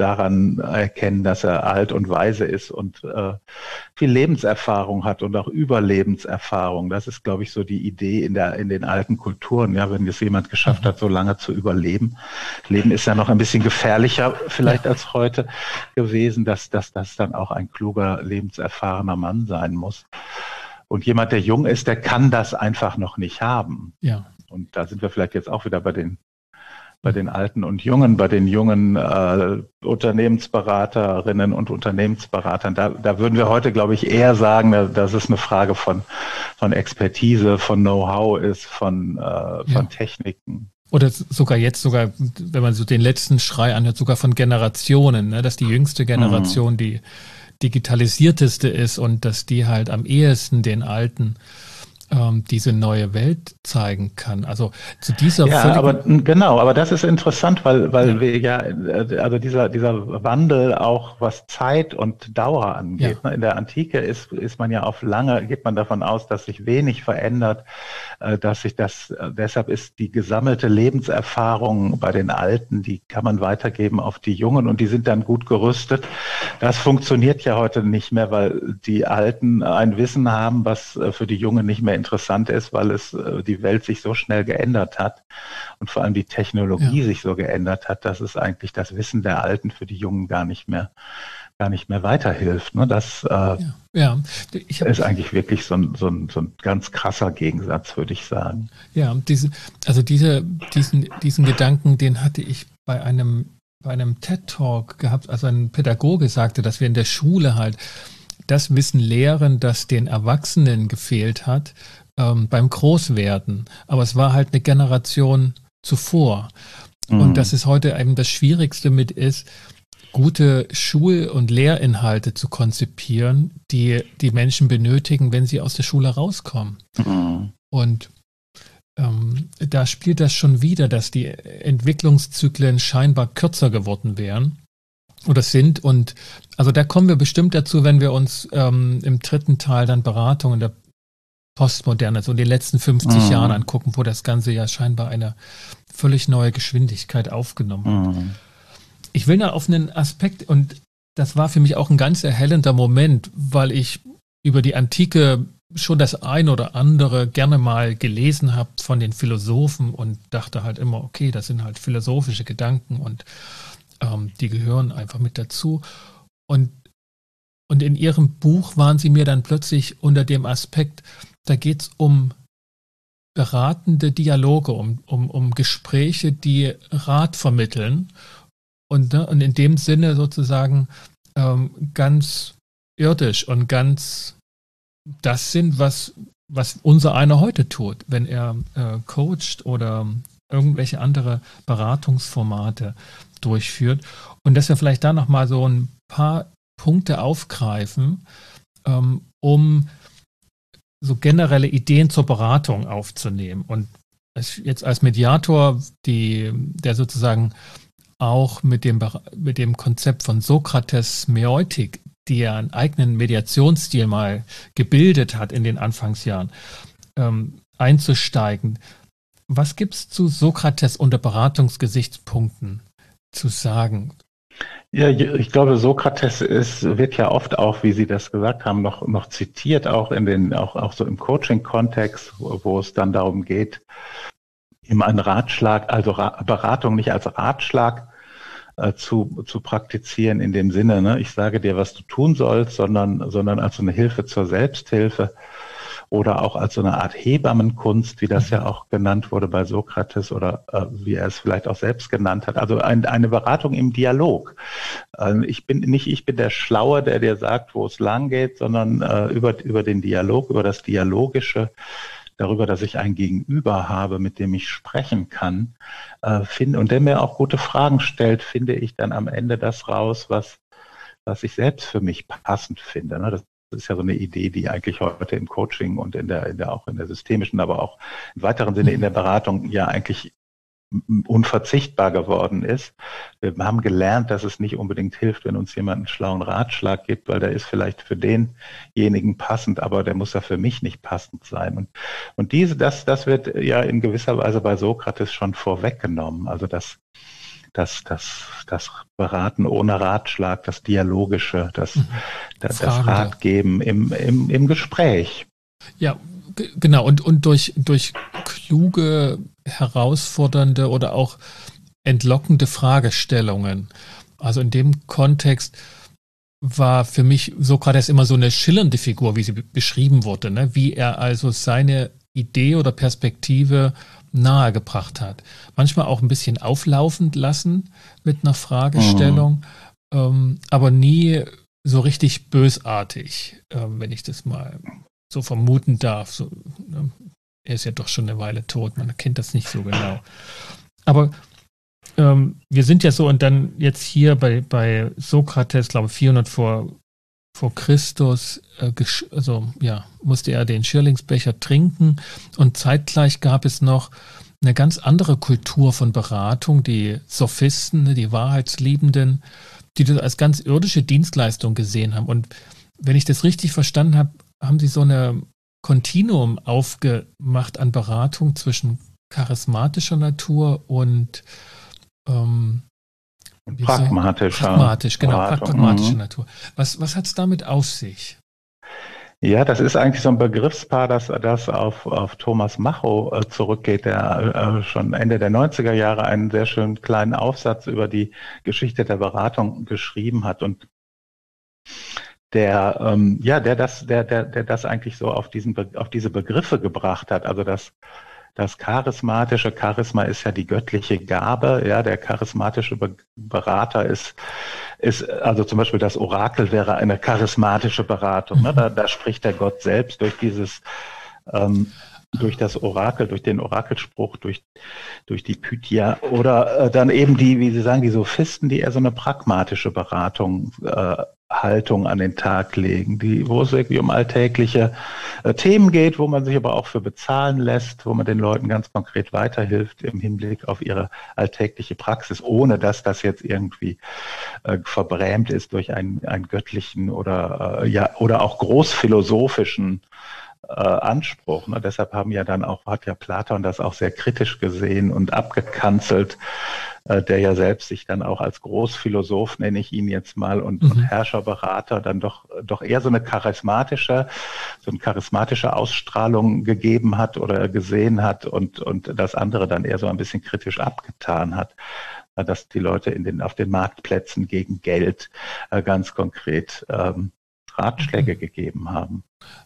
daran erkennen, dass er alt und weise ist und äh, viel Lebenserfahrung hat und auch Überlebenserfahrung. Das ist, glaube ich, so die Idee in der in den alten Kulturen. Ja, wenn es jemand geschafft hat, so lange zu überleben. Leben ist ja noch ein bisschen gefährlicher vielleicht ja. als heute gewesen, dass dass das dann auch ein kluger, lebenserfahrener Mann sein muss. Und jemand, der jung ist, der kann das einfach noch nicht haben. Ja. Und da sind wir vielleicht jetzt auch wieder bei den bei den Alten und Jungen, bei den jungen äh, Unternehmensberaterinnen und Unternehmensberatern. Da, da würden wir heute, glaube ich, eher sagen, dass es eine Frage von von Expertise, von Know-how ist, von äh, von ja. Techniken. Oder sogar jetzt sogar, wenn man so den letzten Schrei anhört, sogar von Generationen, ne? Dass die jüngste Generation mhm. die digitalisierteste ist und dass die halt am ehesten den Alten ähm, diese neue Welt zeigen kann. Also zu dieser ja, aber genau, aber das ist interessant, weil weil ja. wir ja also dieser dieser Wandel auch was Zeit und Dauer angeht. Ja. Ne? In der Antike ist ist man ja auf lange geht man davon aus, dass sich wenig verändert, äh, dass sich das äh, deshalb ist die gesammelte Lebenserfahrung bei den Alten, die kann man weitergeben auf die Jungen und die sind dann gut gerüstet. Das funktioniert ja heute nicht mehr, weil die Alten ein Wissen haben, was äh, für die Jungen nicht mehr interessant ist, weil es äh, die Welt sich so schnell geändert hat und vor allem die Technologie ja. sich so geändert hat, dass es eigentlich das Wissen der Alten für die Jungen gar nicht mehr gar nicht mehr weiterhilft. Ne? Das äh, ja. Ja. Ich hab, ist eigentlich wirklich so ein, so, ein, so ein ganz krasser Gegensatz, würde ich sagen. Ja, diese, also diese, diesen, diesen Gedanken, den hatte ich bei einem, bei einem TED-Talk gehabt, also ein Pädagoge sagte, dass wir in der Schule halt das Wissen lehren, das den Erwachsenen gefehlt hat, ähm, beim Großwerden. Aber es war halt eine Generation zuvor. Mhm. Und dass es heute eben das Schwierigste mit ist, gute Schul- und Lehrinhalte zu konzipieren, die die Menschen benötigen, wenn sie aus der Schule rauskommen. Mhm. Und ähm, da spielt das schon wieder, dass die Entwicklungszyklen scheinbar kürzer geworden wären oder sind. Und also da kommen wir bestimmt dazu, wenn wir uns ähm, im dritten Teil dann Beratungen der Postmoderne, so in den letzten fünfzig mhm. Jahren angucken, wo das Ganze ja scheinbar eine völlig neue Geschwindigkeit aufgenommen hat. Mhm. Ich will noch auf einen Aspekt, und das war für mich auch ein ganz erhellender Moment, weil ich über die Antike schon das ein oder andere gerne mal gelesen habe von den Philosophen und dachte halt immer, okay, das sind halt philosophische Gedanken und ähm, die gehören einfach mit dazu. Und, und in ihrem Buch waren sie mir dann plötzlich unter dem Aspekt, da geht es um beratende Dialoge, um, um, um Gespräche, die Rat vermitteln. Und, ne, und in dem Sinne sozusagen ähm, ganz irdisch und ganz das sind, was, was unser einer heute tut, wenn er äh, coacht oder irgendwelche andere Beratungsformate durchführt. Und dass wir vielleicht da nochmal so ein paar Punkte aufgreifen, ähm, um so generelle Ideen zur Beratung aufzunehmen. Und jetzt als Mediator, die, der sozusagen auch mit dem, mit dem Konzept von Sokrates Mäeutik, die er einen eigenen Mediationsstil mal gebildet hat in den Anfangsjahren, ähm, einzusteigen. Was gibt es zu Sokrates unter Beratungsgesichtspunkten zu sagen? Ja, ich glaube, Sokrates ist, wird ja oft auch, wie Sie das gesagt haben, noch, noch zitiert, auch in den, auch, auch so im Coaching-Kontext, wo, wo es dann darum geht, ihm einen Ratschlag, also Ra- Beratung nicht als Ratschlag äh, zu, zu praktizieren in dem Sinne, ne, ich sage dir, was du tun sollst, sondern, sondern als so eine Hilfe zur Selbsthilfe oder auch als so eine Art Hebammenkunst, wie das ja auch genannt wurde bei Sokrates oder äh, wie er es vielleicht auch selbst genannt hat. Also ein, eine Beratung im Dialog. Äh, ich bin nicht, ich bin der Schlaue, der dir sagt, wo es lang geht, sondern äh, über, über den Dialog, über das Dialogische, darüber, dass ich ein Gegenüber habe, mit dem ich sprechen kann, äh, finde, und der mir auch gute Fragen stellt, finde ich dann am Ende das raus, was, was ich selbst für mich passend finde. Ne? Das ist ja so eine Idee, die eigentlich heute im Coaching und in der, in der auch in der systemischen, aber auch im weiteren Sinne in der Beratung ja eigentlich unverzichtbar geworden ist. Wir haben gelernt, dass es nicht unbedingt hilft, wenn uns jemand einen schlauen Ratschlag gibt, weil der ist vielleicht für denjenigen passend, aber der muss ja für mich nicht passend sein. Und, und diese, das, das wird ja in gewisser Weise bei Sokrates schon vorweggenommen. Also, dass, das, das, das Beraten ohne Ratschlag, das Dialogische, das, mhm. das, das Ratgeben im, im, im Gespräch. Ja, g- genau. Und, und durch, durch kluge, herausfordernde oder auch entlockende Fragestellungen. Also in dem Kontext war für mich Sokrates immer so eine schillernde Figur, wie sie be- beschrieben wurde, ne? Wie er also seine Idee oder Perspektive nahegebracht hat. Manchmal auch ein bisschen auflaufend lassen mit einer Fragestellung, mhm. ähm, aber nie so richtig bösartig, ähm, wenn ich das mal so vermuten darf. So, ne? Er ist ja doch schon eine Weile tot, man kennt das nicht so genau. Aber ähm, wir sind ja so und dann jetzt hier bei, bei Sokrates, glaube ich, vierhundert vor, vor Christus, äh, gesch- also ja, musste er den Schirlingsbecher trinken und zeitgleich gab es noch eine ganz andere Kultur von Beratung, die Sophisten, ne, die Wahrheitsliebenden, die das als ganz irdische Dienstleistung gesehen haben. Und wenn ich das richtig verstanden habe, haben sie so eine Kontinuum aufgemacht an Beratung zwischen charismatischer Natur und ähm, pragmatischer. Pragmatisch, genau, Beratung. pragmatischer Mhm. Natur. Was, was hat es damit auf sich? Ja, das ist eigentlich so ein Begriffspaar, das, das auf, auf Thomas Macho äh, zurückgeht, der äh, schon Ende der neunziger Jahre einen sehr schönen kleinen Aufsatz über die Geschichte der Beratung geschrieben hat und der, ähm, ja, der das, der, der, der das eigentlich so auf diesen, Be- auf diese Begriffe gebracht hat. Also das, das charismatische Charisma ist ja die göttliche Gabe, ja, der charismatische Be- Berater ist, ist, also zum Beispiel das Orakel wäre eine charismatische Beratung, ne? Da, da spricht der Gott selbst durch dieses, ähm, durch das Orakel, durch den Orakelspruch, durch, durch die Pythia oder äh, dann eben die, wie Sie sagen, die Sophisten, die eher so eine pragmatische Beratung, äh, Haltung an den Tag legen, die, wo es wirklich um alltägliche äh, Themen geht, wo man sich aber auch für bezahlen lässt, wo man den Leuten ganz konkret weiterhilft im Hinblick auf ihre alltägliche Praxis, ohne dass das jetzt irgendwie äh, verbrämt ist durch einen, einen göttlichen oder, äh, ja, oder auch großphilosophischen äh, Anspruch. Ne? Deshalb haben ja dann auch, hat ja Platon das auch sehr kritisch gesehen und abgekanzelt, äh, der ja selbst sich dann auch als Großphilosoph, nenne ich ihn jetzt mal, und, mhm. und Herrscherberater dann doch, doch eher so eine charismatische, so eine charismatische Ausstrahlung gegeben hat oder gesehen hat und, und das andere dann eher so ein bisschen kritisch abgetan hat, dass die Leute in den, auf den Marktplätzen gegen Geld äh, ganz konkret ähm, Ratschläge mhm. gegeben haben.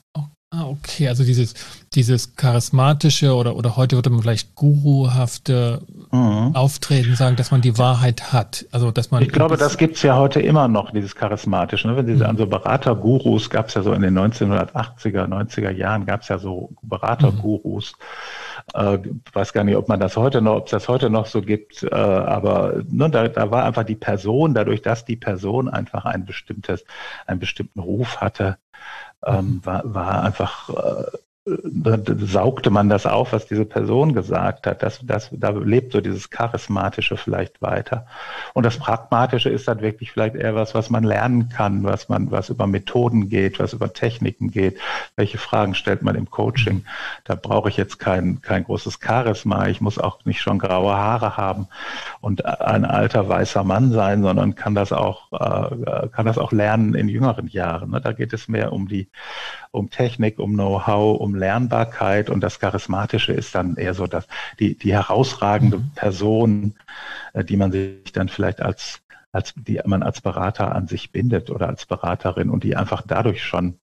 Ah, okay, also dieses, dieses charismatische oder, oder heute würde man vielleicht guruhafte mhm. Auftreten sagen, dass man die Wahrheit hat. Also, dass man ich glaube, das gibt's ja heute immer noch, dieses charismatische. Ne? Wenn Sie mhm. an so Beratergurus, gab's ja so in den neunzehnhundertachtziger, neunziger Jahren, gab's ja so Beratergurus. Mhm. Äh, weiß gar nicht, ob man das heute noch, ob es das heute noch so gibt, äh, aber ne, da, da war einfach die Person, dadurch, dass die Person einfach ein bestimmtes, einen bestimmten Ruf hatte, Ähm, war, war einfach, äh, da, da saugte man das auf, was diese Person gesagt hat. Das, das, da lebt so dieses Charismatische vielleicht weiter. Und das Pragmatische ist dann wirklich vielleicht eher was, was man lernen kann, was man, was über Methoden geht, was über Techniken geht. Welche Fragen stellt man im Coaching? Da brauche ich jetzt kein, kein großes Charisma. Ich muss auch nicht schon graue Haare haben und ein alter weißer Mann sein, sondern kann das auch, äh, kann das auch lernen in jüngeren Jahren. Ne? Da geht es mehr um die, um Technik, um Know-how, um Lernbarkeit, und das Charismatische ist dann eher so das, die, die herausragende mhm. Person, die man sich dann vielleicht als, als, die man als Berater an sich bindet oder als Beraterin und die einfach dadurch schon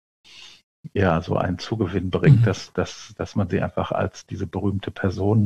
ja so einen Zugewinn bringt, mhm. dass, dass, dass man sie einfach als diese berühmte Person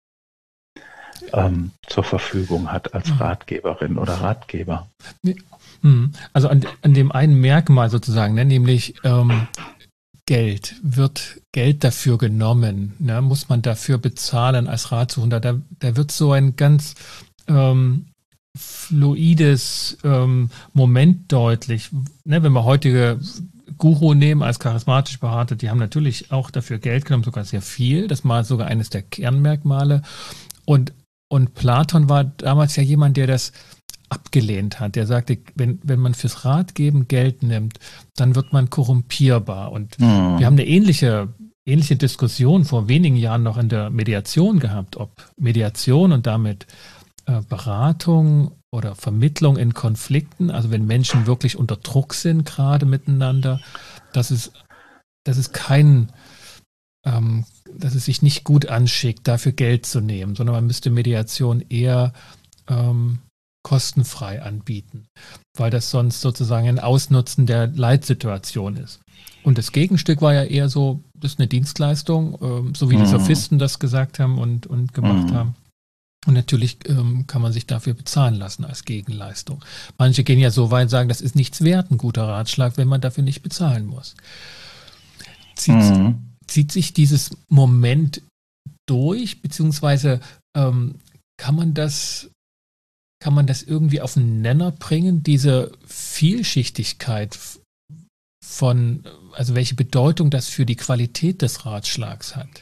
ähm, zur Verfügung hat als mhm. Ratgeberin oder Ratgeber. Also an, an dem einen Merkmal sozusagen, ne, nämlich ähm, Geld, wird Geld dafür genommen, ne, muss man dafür bezahlen als Ratsuchender, da, da wird so ein ganz ähm, fluides ähm, Moment deutlich, ne, wenn wir heutige Guru nehmen als charismatisch behaartet, die haben natürlich auch dafür Geld genommen, sogar sehr viel, das war sogar eines der Kernmerkmale und, und Platon war damals ja jemand, der das abgelehnt hat. Der sagte, wenn, wenn man fürs Ratgeben Geld nimmt, dann wird man korrumpierbar. Und mhm. wir haben eine ähnliche, ähnliche Diskussion vor wenigen Jahren noch in der Mediation gehabt, ob Mediation und damit äh, Beratung oder Vermittlung in Konflikten, also wenn Menschen wirklich unter Druck sind, gerade miteinander, dass es, dass es kein, ähm, dass es sich nicht gut anschickt, dafür Geld zu nehmen, sondern man müsste Mediation eher ähm, kostenfrei anbieten, weil das sonst sozusagen ein Ausnutzen der Leitsituation ist. Und das Gegenstück war ja eher so, das ist eine Dienstleistung, ähm, so wie die Sophisten das gesagt haben und, und gemacht Mhm. haben. Und natürlich ähm, kann man sich dafür bezahlen lassen als Gegenleistung. Manche gehen ja so weit und sagen, das ist nichts wert, ein guter Ratschlag, wenn man dafür nicht bezahlen muss. Zieht, Mhm. zieht sich dieses Moment durch, beziehungsweise ähm, kann man das Kann man das irgendwie auf den Nenner bringen, diese Vielschichtigkeit von, also welche Bedeutung das für die Qualität des Ratschlags hat?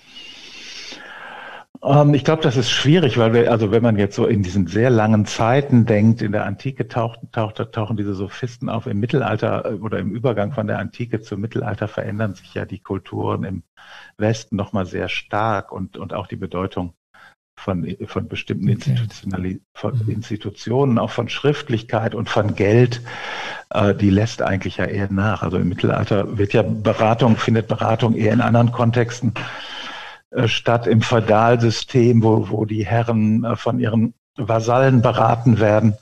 Ähm, ich glaube, das ist schwierig, weil wir, also wenn man jetzt so in diesen sehr langen Zeiten denkt, in der Antike taucht, taucht, tauchen diese Sophisten auf. Im Mittelalter äh, oder im Übergang von der Antike zum Mittelalter verändern sich ja die Kulturen im Westen nochmal sehr stark und, und auch die Bedeutung von, von bestimmten Institutionali- von Mhm. Institutionen, auch von Schriftlichkeit und von Geld, äh, die lässt eigentlich ja eher nach. Also im Mittelalter wird ja Beratung, findet Beratung eher in anderen Kontexten äh, statt, im Feudalsystem, wo, wo die Herren äh, von ihren Vasallen beraten werden.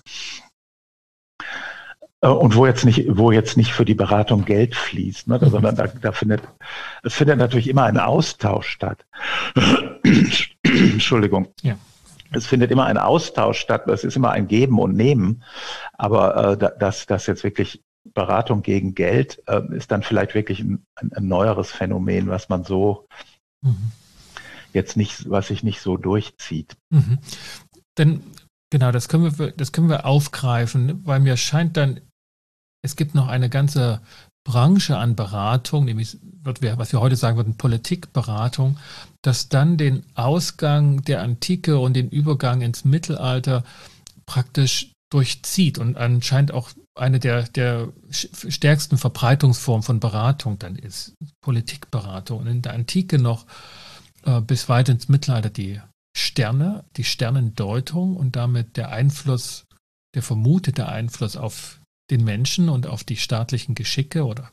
Äh, und wo jetzt nicht, wo jetzt nicht für die Beratung Geld fließt, ne, Mhm. sondern da, da findet, es findet natürlich immer ein Austausch statt. Entschuldigung. Ja. Es findet immer ein Austausch statt, es ist immer ein Geben und Nehmen, aber äh, dass das jetzt wirklich Beratung gegen Geld äh, ist dann vielleicht wirklich ein, ein, ein neueres Phänomen, was man so Mhm. jetzt nicht, was sich nicht so durchzieht. Mhm. Denn genau, das können wir, das können wir aufgreifen, weil mir scheint dann, es gibt noch eine ganze Branche an Beratung, nämlich wird wir, was wir heute sagen würden, Politikberatung, das dann den Ausgang der Antike und den Übergang ins Mittelalter praktisch durchzieht und anscheinend auch eine der, der stärksten Verbreitungsformen von Beratung dann ist, Politikberatung. Und in der Antike noch äh, bis weit ins Mittelalter die Sterne, die Sternendeutung und damit der Einfluss, der vermutete Einfluss auf den Menschen und auf die staatlichen Geschicke oder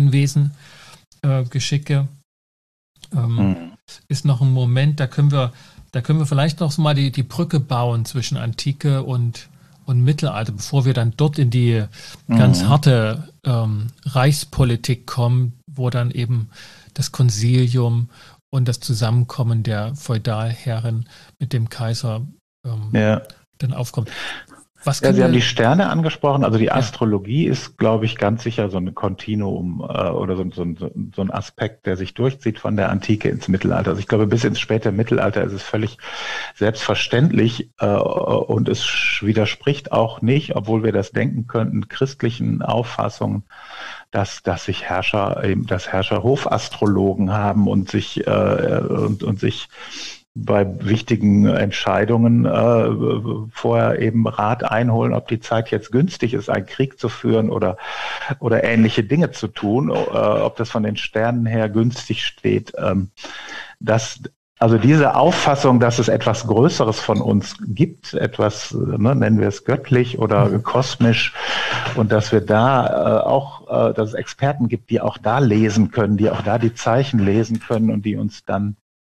Gemeinwesen-Geschicke äh, ähm, Mhm. ist noch ein Moment, da können wir, da können wir vielleicht noch mal die, die Brücke bauen zwischen Antike und, und Mittelalter, bevor wir dann dort in die ganz Mhm. harte ähm, Reichspolitik kommen, wo dann eben das Konsilium und das Zusammenkommen der Feudalherren mit dem Kaiser ähm, Ja. dann aufkommt. Was Ja, können Sie haben wir, die Sterne angesprochen. Also die Ja. Astrologie ist, glaube ich, ganz sicher so ein Kontinuum äh, oder so, so, so ein Aspekt, der sich durchzieht von der Antike ins Mittelalter. Also ich glaube, bis ins späte Mittelalter ist es völlig selbstverständlich äh, und es widerspricht auch nicht, obwohl wir das denken könnten, christlichen Auffassungen, dass, dass sich Herrscher, eben, dass Herrscher Hofastrologen haben und sich äh, und, und sich bei wichtigen Entscheidungen äh, vorher eben Rat einholen, ob die Zeit jetzt günstig ist, einen Krieg zu führen oder oder ähnliche Dinge zu tun, äh, ob das von den Sternen her günstig steht. Ähm, das Also diese Auffassung, dass es etwas Größeres von uns gibt, etwas, ne, nennen wir es göttlich oder Mhm. kosmisch, und dass wir da äh, auch, äh, dass es Experten gibt, die auch da lesen können, die auch da die Zeichen lesen können und die uns dann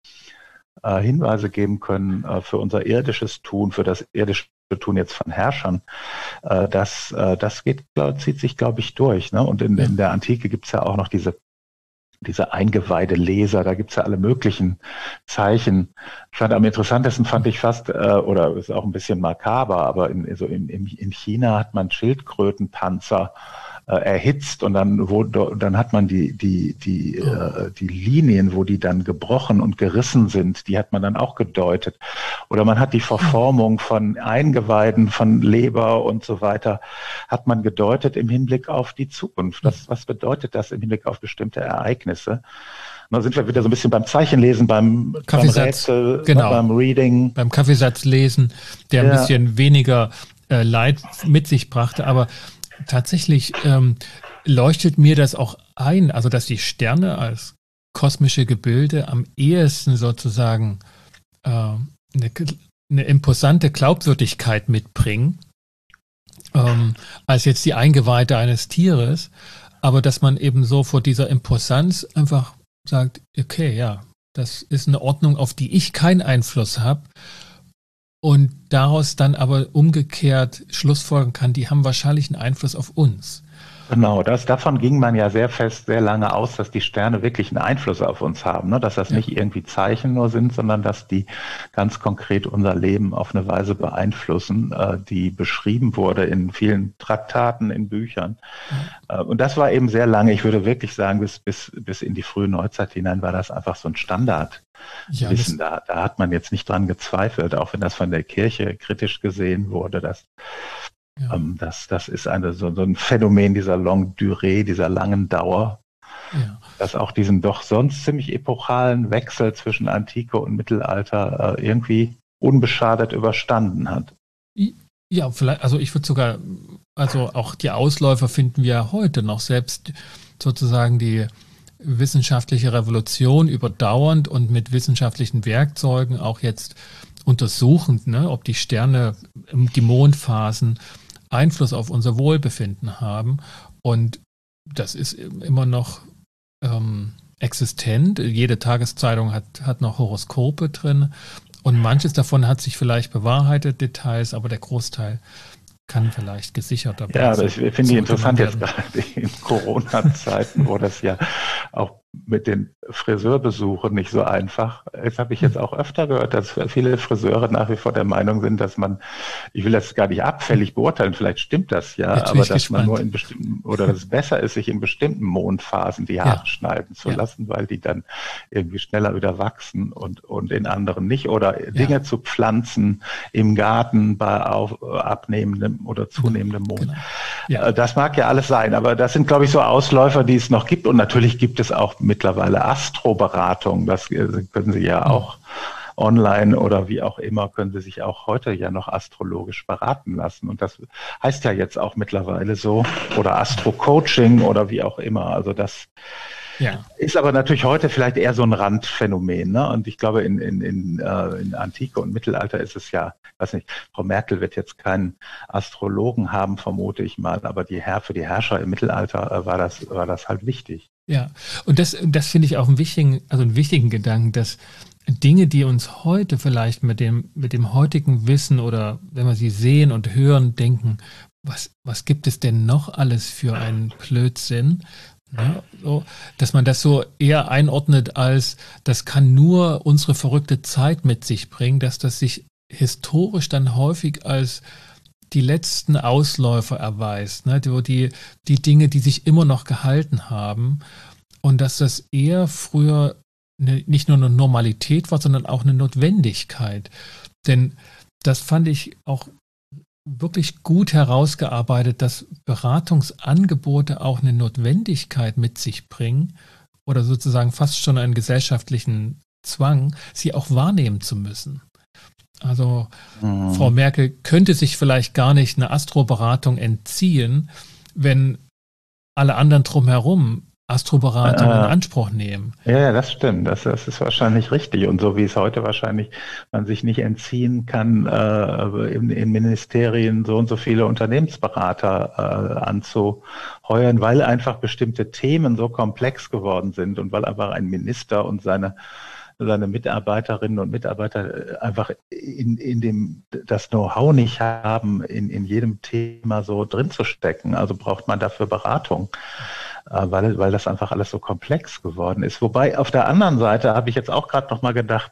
äh, Hinweise geben können äh, für unser irdisches Tun, für das irdische Tun jetzt von Herrschern. Äh, das, äh, das geht, glaub, zieht sich, glaube ich, durch. Ne? Und in, Ja. in der Antike gibt es ja auch noch diese diese eingeweihte Leser, da gibt's ja alle möglichen Zeichen. Fand am interessantesten fand ich fast, äh, oder ist auch ein bisschen makaber, aber in, so in, in, in China hat man Schildkrötenpanzer äh, erhitzt und dann, wo, dann hat man die, die, die, Oh. äh, die Linien, wo die dann gebrochen und gerissen sind, die hat man dann auch gedeutet. Oder man hat die Verformung von Eingeweiden, von Leber und so weiter, hat man gedeutet im Hinblick auf die Zukunft. Was, was bedeutet das im Hinblick auf bestimmte Ereignisse? Da sind wir wieder so ein bisschen beim Zeichenlesen, beim, beim Kaffeesatz, Rätsel, genau. ne, beim Reading. Beim Kaffeesatz lesen, der ein Ja. bisschen weniger äh, Leid mit sich brachte, aber tatsächlich ähm, leuchtet mir das auch ein, also dass die Sterne als kosmische Gebilde am ehesten sozusagen äh, eine eine imposante Glaubwürdigkeit mitbringen, ähm, als jetzt die Eingeweide eines Tieres, aber dass man eben so vor dieser Imposanz einfach sagt, okay, ja, das ist eine Ordnung, auf die ich keinen Einfluss habe und daraus dann aber umgekehrt schlussfolgern kann, die haben wahrscheinlich einen Einfluss auf uns. Genau, das, davon ging man ja sehr fest, sehr lange aus, dass die Sterne wirklich einen Einfluss auf uns haben, ne? Dass das ja. nicht irgendwie Zeichen nur sind, sondern dass die ganz konkret unser Leben auf eine Weise beeinflussen, äh, die beschrieben wurde in vielen Traktaten, in Büchern. Ja. Äh, und das war eben sehr lange, ich würde wirklich sagen, bis, bis, bis in die frühe Neuzeit hinein war das einfach so ein Standard. Ja, Wissen, da, da hat man jetzt nicht dran gezweifelt, auch wenn das von der Kirche kritisch gesehen wurde, dass Ja. Ähm, das, das ist eine, so, so ein Phänomen dieser Longue Durée, dieser langen Dauer, ja. das auch diesen doch sonst ziemlich epochalen Wechsel zwischen Antike und Mittelalter äh, irgendwie unbeschadet überstanden hat. Ja, vielleicht, also ich würde sogar, also auch die Ausläufer finden wir heute noch, selbst sozusagen die wissenschaftliche Revolution überdauernd und mit wissenschaftlichen Werkzeugen auch jetzt untersuchend, ne, ob die Sterne, die Mondphasen Einfluss auf unser Wohlbefinden haben. Und das ist immer noch ähm, existent. Jede Tageszeitung hat, hat noch Horoskope drin. Und manches davon hat sich vielleicht bewahrheitet, Details, aber der Großteil kann vielleicht gesichert dabei sein. Ja, aber ich finde ich interessant jetzt gerade in Corona-Zeiten, wo das ja auch mit den Friseurbesuchen nicht so einfach. Das habe ich jetzt auch öfter gehört, dass viele Friseure nach wie vor der Meinung sind, dass man, ich will das gar nicht abfällig beurteilen, vielleicht stimmt das ja, aber dass gespannt. man nur in bestimmten, oder dass es besser ist, sich in bestimmten Mondphasen die Haare ja. schneiden zu ja. lassen, weil die dann irgendwie schneller wieder wachsen und, und in anderen nicht. Oder ja. Dinge zu pflanzen im Garten bei auf, abnehmendem oder zunehmendem Mond. Genau. Ja. Das mag ja alles sein, aber das sind, glaube ich, so Ausläufer, die es noch gibt. Und natürlich gibt es auch mittlerweile Astroberatung, das können Sie ja auch online oder wie auch immer, können Sie sich auch heute ja noch astrologisch beraten lassen. Und das heißt ja jetzt auch mittlerweile so, oder Astro-Coaching oder wie auch immer. Also das ja. ist aber natürlich heute vielleicht eher so ein Randphänomen, ne? Und ich glaube, in, in, in, äh, in Antike und Mittelalter ist es ja, ich weiß nicht, Frau Merkel wird jetzt keinen Astrologen haben, vermute ich mal, aber die Herr, für die Herrscher im Mittelalter äh, war das, war das halt wichtig. Ja, und das, das finde ich auch einen wichtigen, also einen wichtigen Gedanken, dass Dinge, die uns heute vielleicht mit dem, mit dem heutigen Wissen oder wenn wir sie sehen und hören, denken, was, was gibt es denn noch alles für einen Blödsinn? Ja, so, dass man das so eher einordnet als, das kann nur unsere verrückte Zeit mit sich bringen, dass das sich historisch dann häufig als die letzten Ausläufer erweist, ne, die, die Dinge, die sich immer noch gehalten haben und dass das eher früher eine, nicht nur eine Normalität war, sondern auch eine Notwendigkeit. Denn das fand ich auch wirklich gut herausgearbeitet, dass Beratungsangebote auch eine Notwendigkeit mit sich bringen oder sozusagen fast schon einen gesellschaftlichen Zwang, sie auch wahrnehmen zu müssen. Also mhm. Frau Merkel könnte sich vielleicht gar nicht eine Astroberatung entziehen, wenn alle anderen drumherum Astroberatung äh, in Anspruch nehmen. Ja, das stimmt. Das, das ist wahrscheinlich richtig. Und so wie es heute wahrscheinlich man sich nicht entziehen kann, äh, in, in Ministerien so und so viele Unternehmensberater äh, anzuheuern, weil einfach bestimmte Themen so komplex geworden sind und weil einfach ein Minister und seine seine Mitarbeiterinnen und Mitarbeiter einfach in, in dem, das Know-how nicht haben, in, in jedem Thema so drin zu stecken. Also braucht man dafür Beratung, weil, weil das einfach alles so komplex geworden ist. Wobei auf der anderen Seite habe ich jetzt auch gerade noch mal gedacht,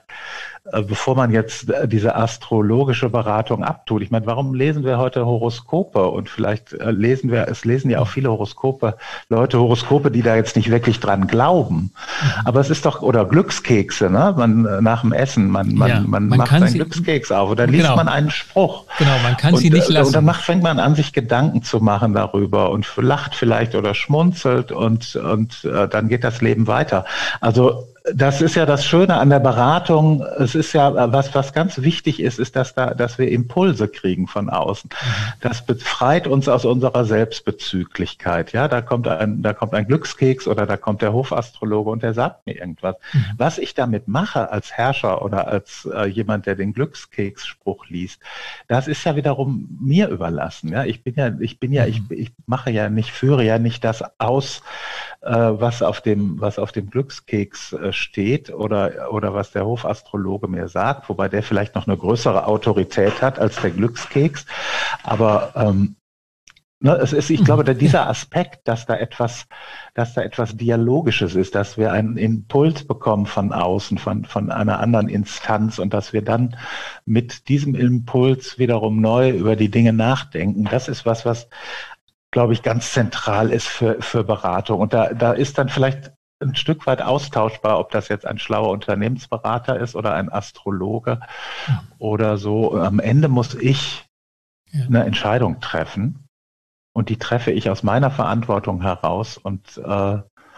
bevor man jetzt diese astrologische Beratung abtut. Ich meine, warum lesen wir heute Horoskope? Und vielleicht lesen wir, es lesen ja auch viele Horoskope, Leute Horoskope, die da jetzt nicht wirklich dran glauben. Aber es ist doch, oder Glückskekse, ne? Man, nach dem Essen, man, man, ja, man, man macht einen sie, Glückskeks auf oder liest genau. man einen Spruch. Genau, man kann und, sie nicht lassen. Und dann macht, fängt man an, sich Gedanken zu machen darüber und lacht vielleicht oder schmunzelt und, und äh, dann geht das Leben weiter. Also das ist ja das Schöne an der Beratung. Es ist ja, was, was ganz wichtig ist, ist, dass da, dass wir Impulse kriegen von außen. Das befreit uns aus unserer Selbstbezüglichkeit. Ja, da kommt ein, da kommt ein Glückskeks oder da kommt der Hofastrologe und der sagt mir irgendwas. Mhm. Was ich damit mache als Herrscher oder als äh, jemand, der den Glückskeksspruch liest, das ist ja wiederum mir überlassen. Ja, ich bin ja, ich bin ja, ich, ich mache ja nicht, führe ja nicht das aus, äh, was auf dem, was auf dem Glückskeks äh, steht oder, oder was der Hofastrologe mir sagt, wobei der vielleicht noch eine größere Autorität hat als der Glückskeks. Aber ähm, ne, es ist, ich glaube, dieser Aspekt, dass da etwas, dass da etwas Dialogisches ist, dass wir einen Impuls bekommen von außen, von, von einer anderen Instanz und dass wir dann mit diesem Impuls wiederum neu über die Dinge nachdenken, das ist was, was, glaube ich, ganz zentral ist für, für Beratung. Und da, da ist dann vielleicht ein Stück weit austauschbar, ob das jetzt ein schlauer Unternehmensberater ist oder ein Astrologe oder so. Am Ende muss ich eine Entscheidung treffen und die treffe ich aus meiner Verantwortung heraus und äh,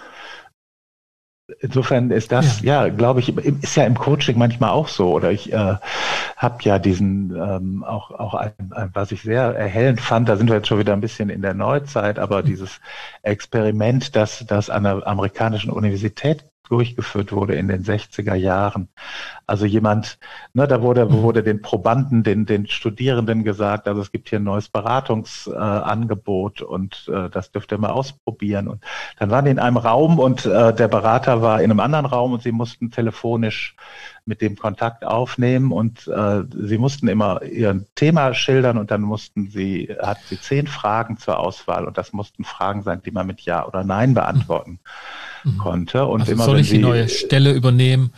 insofern ist das, ja, ja glaube ich, ist ja im Coaching manchmal auch so. Oder ich äh, habe ja diesen, ähm, auch, auch ein, ein, was ich sehr erhellend fand, da sind wir jetzt schon wieder ein bisschen in der Neuzeit, aber dieses Experiment, das, das an der amerikanischen Universität durchgeführt wurde in den sechziger Jahren. Also jemand, ne, da wurde, wurde den Probanden, den, den Studierenden gesagt, also es gibt hier ein neues Beratungsangebot äh, und äh, das dürft ihr mal ausprobieren. Und dann waren die in einem Raum und äh, der Berater war in einem anderen Raum und sie mussten telefonisch mit dem Kontakt aufnehmen und äh, sie mussten immer ihr Thema schildern und dann mussten sie, hatten sie zehn Fragen zur Auswahl und das mussten Fragen sein, die man mit Ja oder Nein beantworten mhm. konnte. Und also immer, soll wenn ich die sie, neue Stelle übernehmen?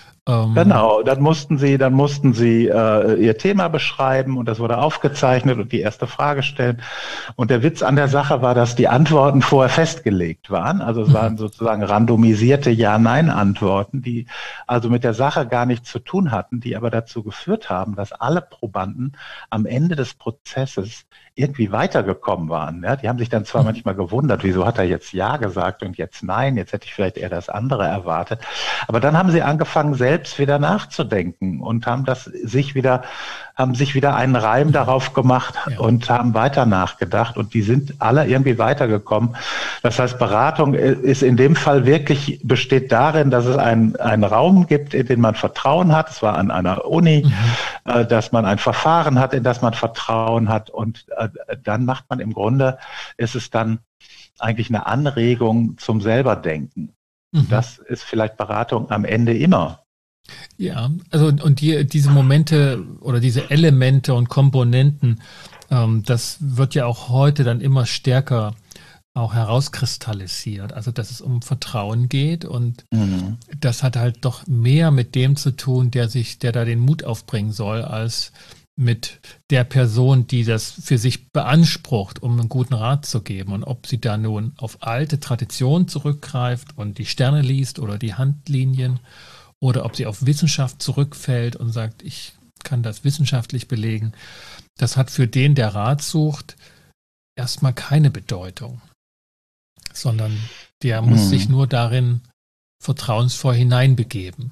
Genau, dann mussten sie, dann mussten sie äh, ihr Thema beschreiben und das wurde aufgezeichnet und die erste Frage stellen. Und der Witz an der Sache war, dass die Antworten vorher festgelegt waren. Also es waren sozusagen randomisierte Ja-Nein-Antworten, die also mit der Sache gar nichts zu tun hatten, die aber dazu geführt haben, dass alle Probanden am Ende des Prozesses irgendwie weitergekommen waren. Ja, die haben sich dann zwar mhm. manchmal gewundert, wieso hat er jetzt Ja gesagt und jetzt Nein, jetzt hätte ich vielleicht eher das andere erwartet. Aber dann haben sie angefangen, selbst wieder nachzudenken und haben das sich wieder, haben sich wieder einen Reim darauf gemacht ja. und haben weiter nachgedacht und die sind alle irgendwie weitergekommen. Das heißt, Beratung ist in dem Fall wirklich, besteht darin, dass es einen, einen Raum gibt, in den man Vertrauen hat. Es war an einer Uni, mhm. äh, dass man ein Verfahren hat, in das man Vertrauen hat und äh, dann macht man im Grunde, ist es dann eigentlich eine Anregung zum Selberdenken. Mhm. Das ist vielleicht Beratung am Ende immer. Ja, also und die, diese Momente oder diese Elemente und Komponenten, ähm, das wird ja auch heute dann immer stärker auch herauskristallisiert. Also dass es um Vertrauen geht und mhm. das hat halt doch mehr mit dem zu tun, der sich, der da den Mut aufbringen soll, als mit der Person, die das für sich beansprucht, um einen guten Rat zu geben. Und ob sie da nun auf alte Traditionen zurückgreift und die Sterne liest oder die Handlinien oder ob sie auf Wissenschaft zurückfällt und sagt, ich kann das wissenschaftlich belegen, das hat für den, der Rat sucht, erstmal keine Bedeutung, sondern der muss hm. sich nur darin vertrauensvoll hineinbegeben.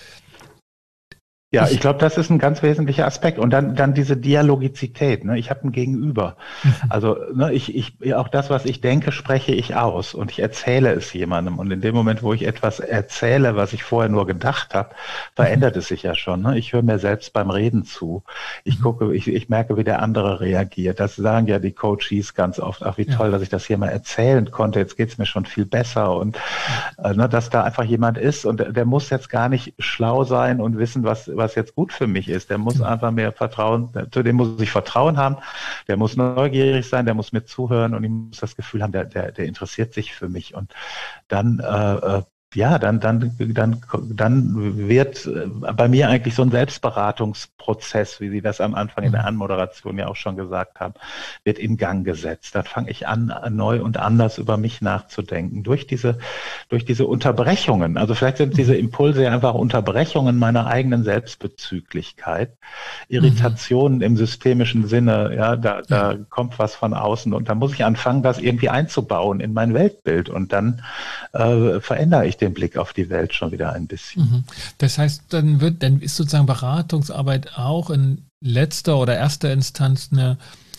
Ja, ich glaube, das ist ein ganz wesentlicher Aspekt. Und dann dann diese Dialogizität. Ne? Ich habe ein Gegenüber. Mhm. Also ne, ich ich auch das, was ich denke, spreche ich aus und ich erzähle es jemandem. Und in dem Moment, wo ich etwas erzähle, was ich vorher nur gedacht habe, verändert mhm. es sich ja schon. Ne? Ich höre mir selbst beim Reden zu. Ich mhm. gucke, ich ich merke, wie der andere reagiert. Das sagen ja die Coaches ganz oft. Ach, wie toll, ja. dass ich das hier mal erzählen konnte. Jetzt geht's mir schon viel besser. Und äh, ne, dass da einfach jemand ist und der, der muss jetzt gar nicht schlau sein und wissen, was was jetzt gut für mich ist. Der muss einfach mehr Vertrauen, zu dem muss ich Vertrauen haben, der muss neugierig sein, der muss mir zuhören und ich muss das Gefühl haben, der, der, der interessiert sich für mich. Und dann äh, ja, dann, dann, dann, dann wird bei mir eigentlich so ein Selbstberatungsprozess, wie Sie das am Anfang in der Anmoderation ja auch schon gesagt haben, wird in Gang gesetzt. Dann fange ich an, neu und anders über mich nachzudenken. Durch diese, durch diese Unterbrechungen. Also vielleicht sind diese Impulse ja einfach Unterbrechungen meiner eigenen Selbstbezüglichkeit. Irritationen mhm. im systemischen Sinne, ja, da, da ja. kommt was von außen und da muss ich anfangen, das irgendwie einzubauen in mein Weltbild und dann äh, verändere ich den Blick auf die Welt schon wieder ein bisschen. Mhm. Das heißt, dann wird, dann ist sozusagen Beratungsarbeit auch in letzter oder erster Instanz eine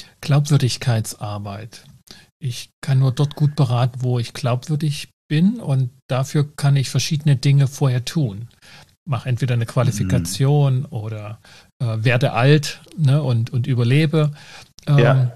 Glaubwürdigkeitsarbeit. Ich kann nur dort gut beraten, wo ich glaubwürdig bin, und dafür kann ich verschiedene Dinge vorher tun. Mache entweder eine Qualifikation mhm. oder äh, werde alt, ne, und, und überlebe. Ähm, ja.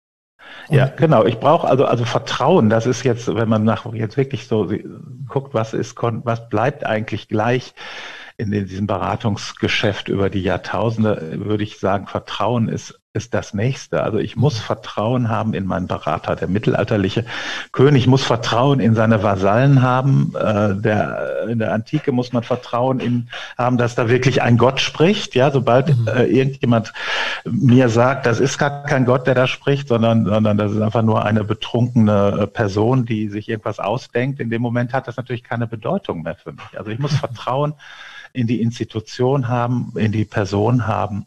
Ja, genau. Ich brauche also also Vertrauen. Das ist jetzt, wenn man nach jetzt wirklich so guckt, was ist, was bleibt eigentlich gleich in diesem Beratungsgeschäft über die Jahrtausende, würde ich sagen, Vertrauen ist ist das Nächste. Also ich muss Vertrauen haben in meinen Berater. Der mittelalterliche König muss Vertrauen in seine Vasallen haben. Äh, der, in der Antike muss man Vertrauen in haben, dass da wirklich ein Gott spricht. Ja, sobald mhm. äh, irgendjemand mir sagt, das ist gar kein Gott, der da spricht, sondern, sondern das ist einfach nur eine betrunkene Person, die sich irgendwas ausdenkt. In dem Moment hat das natürlich keine Bedeutung mehr für mich. Also ich muss Vertrauen in die Institution haben, in die Person haben.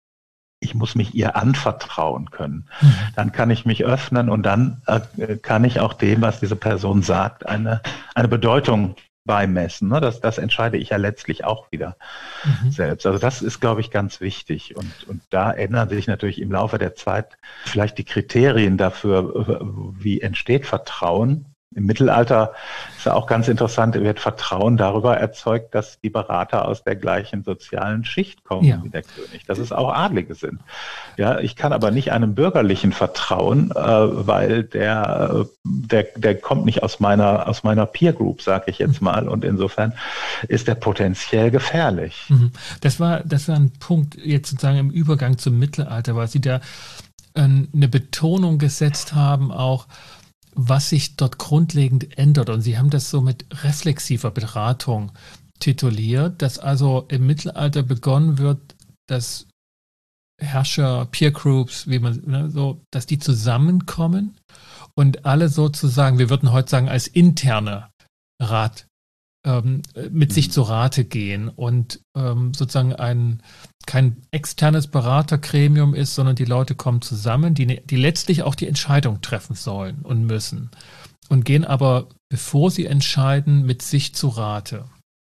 Ich muss mich ihr anvertrauen können. Mhm. Dann kann ich mich öffnen und dann äh, kann ich auch dem, was diese Person sagt, eine, eine Bedeutung beimessen. Ne? Das, das entscheide ich ja letztlich auch wieder mhm. selbst. Also das ist, glaube ich, ganz wichtig. Und, und da ändern sich natürlich im Laufe der Zeit vielleicht die Kriterien dafür, wie entsteht Vertrauen. Im Mittelalter ist ja auch ganz interessant, wird Vertrauen darüber erzeugt, dass die Berater aus der gleichen sozialen Schicht kommen ja. wie der König, dass es auch Adlige sind. Ja, ich kann aber nicht einem Bürgerlichen vertrauen, äh, weil der, der, der kommt nicht aus meiner, aus meiner Peer Group, sage ich jetzt mal, und insofern ist der potenziell gefährlich. Das war, das war ein Punkt jetzt sozusagen im Übergang zum Mittelalter, weil Sie da äh, eine Betonung gesetzt haben, auch was sich dort grundlegend ändert. Und Sie haben das so mit reflexiver Beratung tituliert, dass also im Mittelalter begonnen wird, dass Herrscher, Peer Groups, wie man, ne, so, dass die zusammenkommen und alle sozusagen, wir würden heute sagen, als interne Rat ähm, mit mhm. sich zu Rate gehen und ähm, sozusagen ein kein externes Beratergremium ist, sondern die Leute kommen zusammen, die, die letztlich auch die Entscheidung treffen sollen und müssen und gehen aber, bevor sie entscheiden, mit sich zu Rate.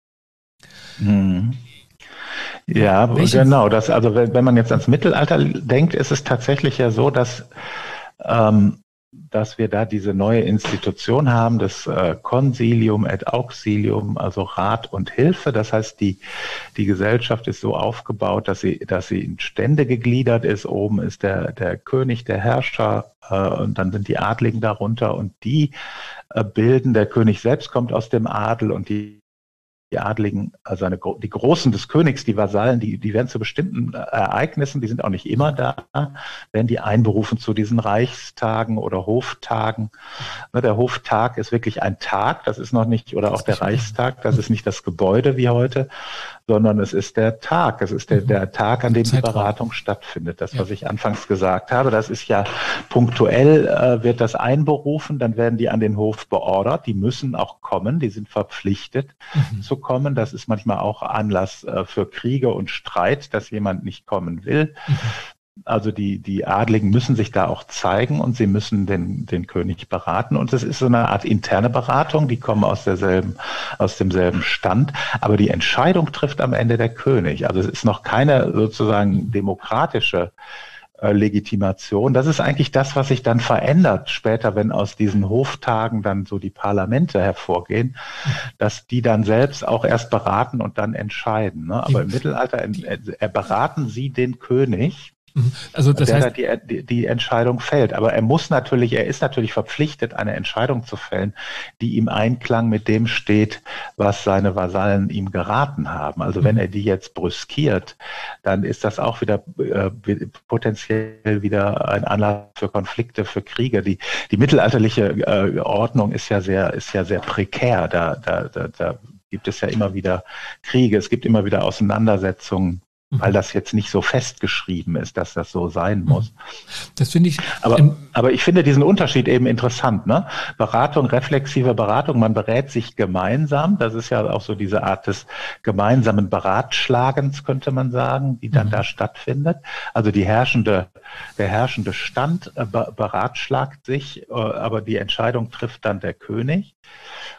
Mhm. Ja, Welche? genau. Das, also wenn, wenn man jetzt ans Mittelalter denkt, ist es tatsächlich ja so, dass ähm, dass wir da diese neue Institution haben, das äh, Consilium et Auxilium, also Rat und Hilfe. Das heißt, die, die Gesellschaft ist so aufgebaut, dass sie, dass sie in Stände gegliedert ist. Oben ist der, der König, der Herrscher, äh, und dann sind die Adligen darunter und die äh, bilden, der König selbst kommt aus dem Adel und die Die Adligen, also eine, die Großen des Königs, die Vasallen, die, die werden zu bestimmten Ereignissen, die sind auch nicht immer da, werden die einberufen zu diesen Reichstagen oder Hoftagen. Der Hoftag ist wirklich ein Tag, das ist noch nicht, oder auch der Reichstag, das ist nicht das Gebäude wie heute, sondern es ist der Tag, es ist der, der Tag, an dem die Beratung stattfindet. Das, was ich anfangs gesagt habe, das ist ja punktuell, äh, wird das einberufen, dann werden die an den Hof beordert, die müssen auch kommen, die sind verpflichtet mhm. zu kommen. Das ist manchmal auch Anlass äh, für Kriege und Streit, dass jemand nicht kommen will. Mhm. Also die, die Adligen müssen sich da auch zeigen und sie müssen den, den König beraten. Und das ist so eine Art interne Beratung, die kommen aus derselben, aus demselben Stand. Aber die Entscheidung trifft am Ende der König. Also es ist noch keine sozusagen demokratische äh, Legitimation. Das ist eigentlich das, was sich dann verändert später, wenn aus diesen Hoftagen dann so die Parlamente hervorgehen, dass die dann selbst auch erst beraten und dann entscheiden. Ne? Aber im Mittelalter äh, beraten sie den König. Also das der heißt, da die, die, die Entscheidung fällt. Aber er muss natürlich, er ist natürlich verpflichtet, eine Entscheidung zu fällen, die im Einklang mit dem steht, was seine Vasallen ihm geraten haben. Also wenn er die jetzt brüskiert, dann ist das auch wieder äh, potenziell wieder ein Anlass für Konflikte, für Kriege. Die, die mittelalterliche äh, Ordnung ist ja sehr, ist ja sehr prekär. Da, da, da, da gibt es ja immer wieder Kriege, es gibt immer wieder Auseinandersetzungen, weil das jetzt nicht so festgeschrieben ist, dass das so sein muss. Das finde ich. Aber, aber ich finde diesen Unterschied eben interessant, ne? Beratung, reflexive Beratung, man berät sich gemeinsam. Das ist ja auch so diese Art des gemeinsamen Beratschlagens, könnte man sagen, die dann mhm. da stattfindet. Also die herrschende, der herrschende Stand beratschlagt sich, aber die Entscheidung trifft dann der König.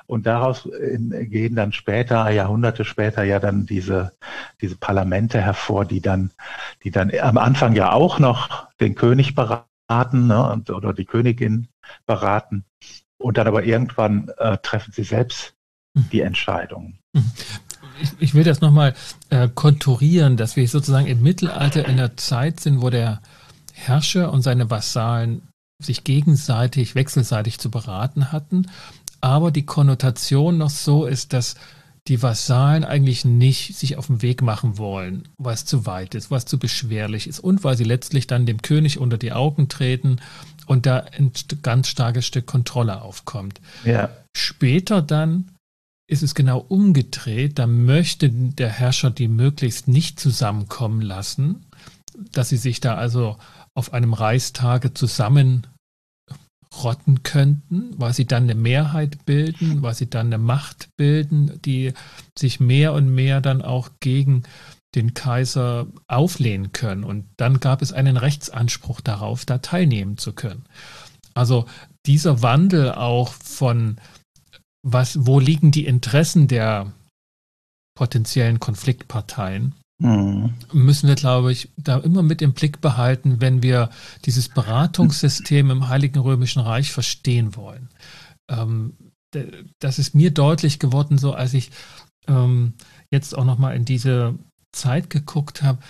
Und daraus gehen dann später, Jahrhunderte später, ja dann diese, diese Parlamente hervor, die dann, die dann am Anfang ja auch noch den König beraten, ne, oder die Königin beraten. Und dann aber irgendwann äh, treffen sie selbst die Entscheidungen. Ich, ich will das nochmal äh, konturieren, dass wir sozusagen im Mittelalter in einer Zeit sind, wo der Herrscher und seine Vasallen sich gegenseitig, wechselseitig zu beraten hatten, aber die Konnotation noch so ist, dass die Vasallen eigentlich nicht sich auf den Weg machen wollen, was zu weit ist, was zu beschwerlich ist und weil sie letztlich dann dem König unter die Augen treten und da ein ganz starkes Stück Kontrolle aufkommt. Ja. Später dann ist es genau umgedreht, da möchte der Herrscher die möglichst nicht zusammenkommen lassen, dass sie sich da also auf einem Reichstage zusammen rotten könnten, weil sie dann eine Mehrheit bilden, weil sie dann eine Macht bilden, die sich mehr und mehr dann auch gegen den Kaiser auflehnen können. Und dann gab es einen Rechtsanspruch darauf, da teilnehmen zu können. Also dieser Wandel auch von, was, wo liegen die Interessen der potenziellen Konfliktparteien, müssen wir, glaube ich, da immer mit im Blick behalten, wenn wir dieses Beratungssystem im Heiligen Römischen Reich verstehen wollen. Ähm, das ist mir deutlich geworden, so als ich ähm, jetzt auch nochmal in diese Zeit geguckt habe,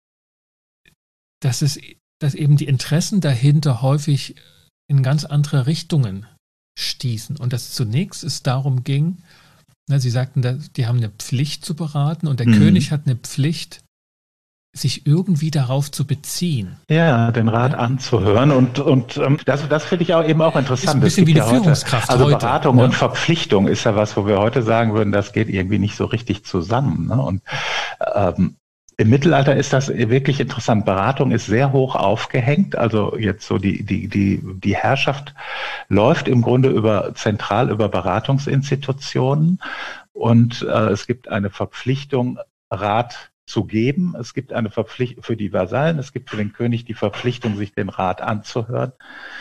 dass es, dass eben die Interessen dahinter häufig in ganz andere Richtungen stießen und dass zunächst es darum ging, na, Sie sagten, die haben eine Pflicht zu beraten und der mhm. König hat eine Pflicht, sich irgendwie darauf zu beziehen. Ja, den Rat ja. anzuhören und, und ähm, das, das finde ich auch eben auch interessant. Ist ein bisschen wie die ja Führungskraft heute, Also heute, Beratung ne? und Verpflichtung ist ja was, wo wir heute sagen würden, das geht irgendwie nicht so richtig zusammen. Ne? Und ähm, im Mittelalter ist das wirklich interessant. Beratung ist sehr hoch aufgehängt. Also jetzt so die, die, die, die Herrschaft läuft im Grunde über, zentral über Beratungsinstitutionen und äh, es gibt eine Verpflichtung, Rat zu geben. Es gibt eine Verpflichtung für die Vasallen, es gibt für den König die Verpflichtung, sich den Rat anzuhören.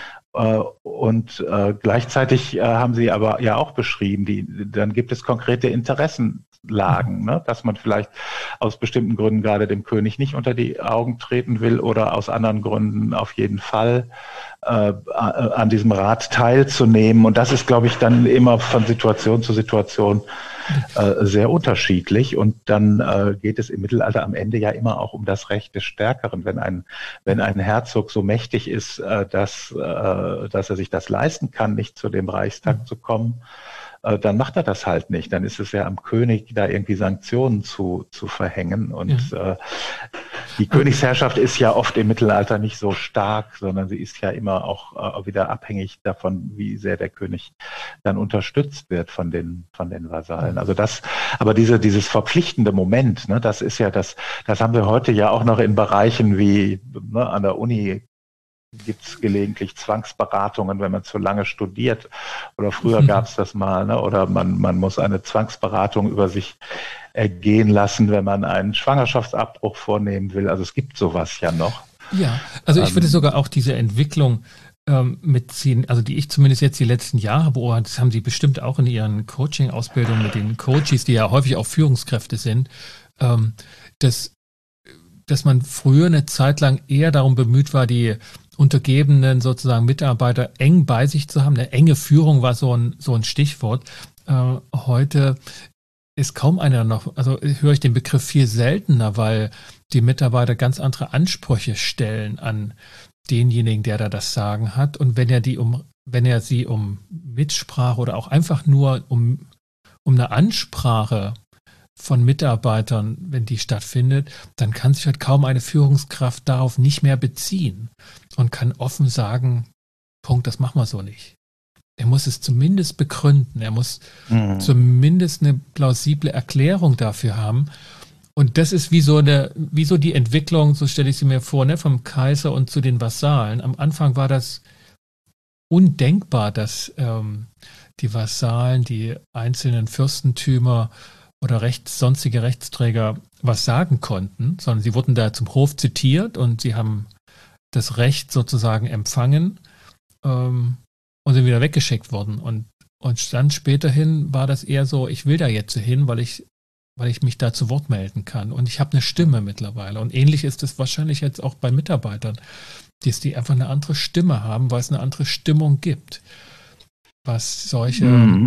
Und äh, gleichzeitig äh, haben Sie aber ja auch beschrieben, die, dann gibt es konkrete Interessenlagen, ne? Dass man vielleicht aus bestimmten Gründen gerade dem König nicht unter die Augen treten will oder aus anderen Gründen auf jeden Fall äh, an diesem Rat teilzunehmen. Und das ist, glaube ich, dann immer von Situation zu Situation äh, sehr unterschiedlich. Und dann äh, geht es im Mittelalter am Ende ja immer auch um das Recht des Stärkeren. Wenn ein, wenn ein Herzog so mächtig ist, äh, dass, äh, dass er sich das leisten kann, nicht zu dem Reichstag zu kommen, äh, dann macht er das halt nicht. Dann ist es ja am König, da irgendwie Sanktionen zu, zu verhängen. Und ja. äh, die Königsherrschaft ist ja oft im Mittelalter nicht so stark, sondern sie ist ja immer auch äh, wieder abhängig davon, wie sehr der König dann unterstützt wird von den, von den Vasallen. Also das, aber diese, dieses verpflichtende Moment, ne, das ist ja das, das haben wir heute ja auch noch in Bereichen wie, ne, an der Uni gibt es gelegentlich Zwangsberatungen, wenn man zu lange studiert. Oder früher mhm. gab es das mal, ne? Oder man, man muss eine Zwangsberatung über sich ergehen lassen, wenn man einen Schwangerschaftsabbruch vornehmen will. Also es gibt sowas ja noch. Ja, also ich würde sogar auch diese Entwicklung ähm, mitziehen, also die ich zumindest jetzt die letzten Jahre beobachtet, das haben Sie bestimmt auch in Ihren Coaching-Ausbildungen mit den Coaches, die ja häufig auch Führungskräfte sind, ähm, dass, dass man früher eine Zeit lang eher darum bemüht war, die untergebenen sozusagen Mitarbeiter eng bei sich zu haben. Eine enge Führung war so ein, so ein Stichwort. Äh, heute ist kaum einer noch, also höre ich den Begriff viel seltener, weil die Mitarbeiter ganz andere Ansprüche stellen an denjenigen, der da das Sagen hat. Und wenn er die um, wenn er sie um Mitsprache oder auch einfach nur um, um eine Ansprache von Mitarbeitern, wenn die stattfindet, dann kann sich halt kaum eine Führungskraft darauf nicht mehr beziehen und kann offen sagen, Punkt, das machen wir so nicht. Er muss es zumindest begründen, er muss mhm. zumindest eine plausible Erklärung dafür haben. Und das ist wie so eine, wie so die Entwicklung, so stelle ich sie mir vor, ne, vom Kaiser und zu den Vasallen. Am Anfang war das undenkbar, dass ähm, die Vasallen, die einzelnen Fürstentümer oder Rechts, sonstige Rechtsträger was sagen konnten, sondern sie wurden da zum Hof zitiert und sie haben das Recht sozusagen empfangen ähm, und sind wieder weggeschickt worden. Und Und dann späterhin war das eher so, ich will da jetzt hin, weil ich, weil ich mich da zu Wort melden kann. Und ich habe eine Stimme mittlerweile. Und ähnlich ist es wahrscheinlich jetzt auch bei Mitarbeitern, dass die einfach eine andere Stimme haben, weil es eine andere Stimmung gibt. Was solche mhm.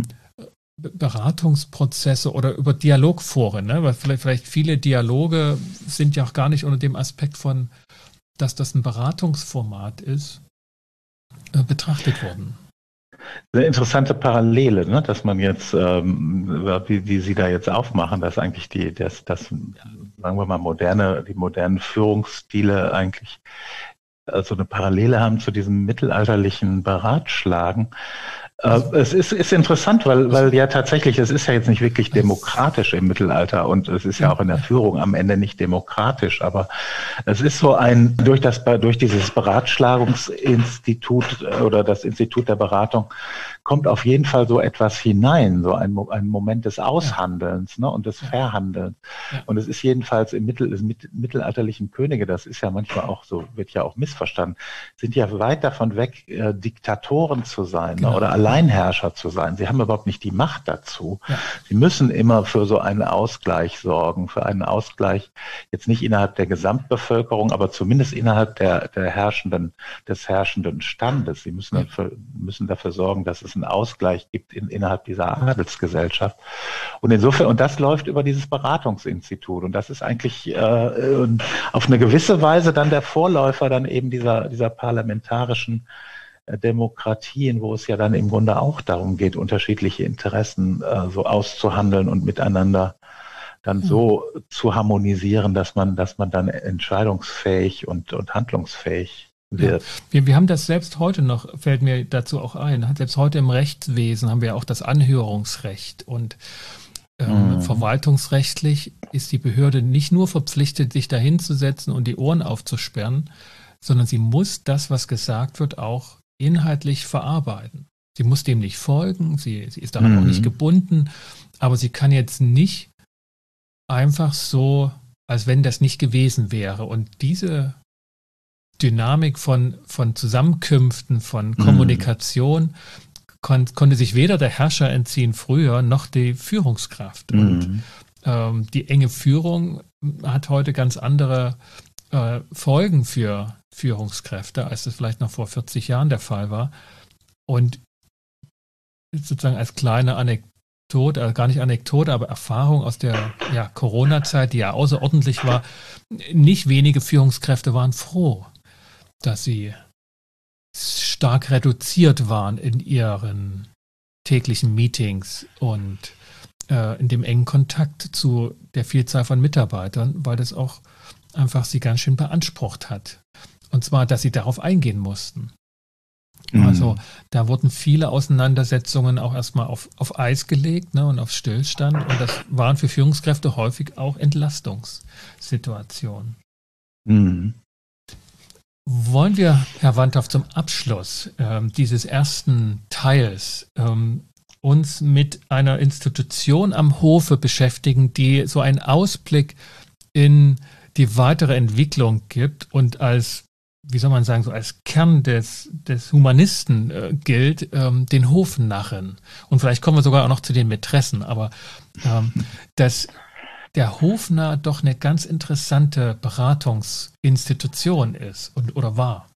Beratungsprozesse oder über Dialogforen, ne? Weil vielleicht, vielleicht viele Dialoge sind ja auch gar nicht unter dem Aspekt von, dass das ein Beratungsformat ist, äh, betrachtet worden. Eine interessante Parallele, ne, dass man jetzt, ähm, wie, wie Sie da jetzt aufmachen, dass eigentlich die, das, das, sagen wir mal, moderne, die modernen Führungsstile eigentlich so also eine Parallele haben zu diesem mittelalterlichen Beratschlagen. Äh, es ist, ist interessant, weil, weil ja tatsächlich, es ist ja jetzt nicht wirklich demokratisch im Mittelalter und es ist ja auch in der Führung am Ende nicht demokratisch, aber es ist so ein, durch das, durch dieses Beratschlagungsinstitut oder das Institut der Beratung kommt auf jeden Fall so etwas hinein, so ein, ein Moment des Aushandelns, ne, und des Verhandelns. Ja. Und es ist jedenfalls im Mittel, im mittelalterlichen Könige, das ist ja manchmal auch so, wird ja auch missverstanden, sind ja weit davon weg, äh, Diktatoren zu sein, genau, ne, oder Alleinherrscher zu sein. Sie haben überhaupt nicht die Macht dazu. Ja. Sie müssen immer für so einen Ausgleich sorgen, für einen Ausgleich, jetzt nicht innerhalb der Gesamtbevölkerung, aber zumindest innerhalb der, der herrschenden, des herrschenden Standes. Sie müssen, ja. dafür, müssen dafür sorgen, dass es einen Ausgleich gibt in, innerhalb dieser Adelsgesellschaft. Und insofern, und das läuft über dieses Beratungsinstitut. Und das ist eigentlich äh, auf eine gewisse Weise dann der Vorläufer dann eben dieser, dieser parlamentarischen äh, Demokratien, wo es ja dann im Grunde auch darum geht, unterschiedliche Interessen äh, so auszuhandeln und miteinander dann so mhm. zu harmonisieren, dass man, dass man dann entscheidungsfähig und, und handlungsfähig wird. Ja. Wir, wir haben das selbst heute noch, fällt mir dazu auch ein, selbst heute im Rechtswesen haben wir auch das Anhörungsrecht und ähm, mhm. verwaltungsrechtlich ist die Behörde nicht nur verpflichtet, sich da hinzusetzen und die Ohren aufzusperren, sondern sie muss das, was gesagt wird, auch inhaltlich verarbeiten. Sie muss dem nicht folgen, sie, sie ist daran mhm. auch nicht gebunden, aber sie kann jetzt nicht einfach so, als wenn das nicht gewesen wäre. Und diese Dynamik von, von Zusammenkünften, von Kommunikation mhm. kon, konnte sich weder der Herrscher entziehen früher, noch die Führungskraft. Mhm. Und ähm, die enge Führung hat heute ganz andere äh, Folgen für Führungskräfte, als es vielleicht noch vor vierzig Jahren der Fall war. Und sozusagen als kleine Anekdote, äh, gar nicht Anekdote, aber Erfahrung aus der ja, Corona-Zeit, die ja außerordentlich war, nicht wenige Führungskräfte waren froh, dass sie stark reduziert waren in ihren täglichen Meetings und äh, in dem engen Kontakt zu der Vielzahl von Mitarbeitern, weil das auch einfach sie ganz schön beansprucht hat. Und zwar, dass sie darauf eingehen mussten. Mhm. Also da wurden viele Auseinandersetzungen auch erstmal auf, auf Eis gelegt, ne, und auf Stillstand. Und das waren für Führungskräfte häufig auch Entlastungssituationen. Mhm. Wollen wir, Herr Wandhoff, zum Abschluss ähm, dieses ersten Teils ähm, uns mit einer Institution am Hofe beschäftigen, die so einen Ausblick in die weitere Entwicklung gibt und als, wie soll man sagen, so als Kern des, des Humanisten äh, gilt, ähm, den Hofnarren. Und vielleicht kommen wir sogar auch noch zu den Mätressen, aber ähm, das der Hofnarr doch eine ganz interessante Beratungsinstitution ist und oder war.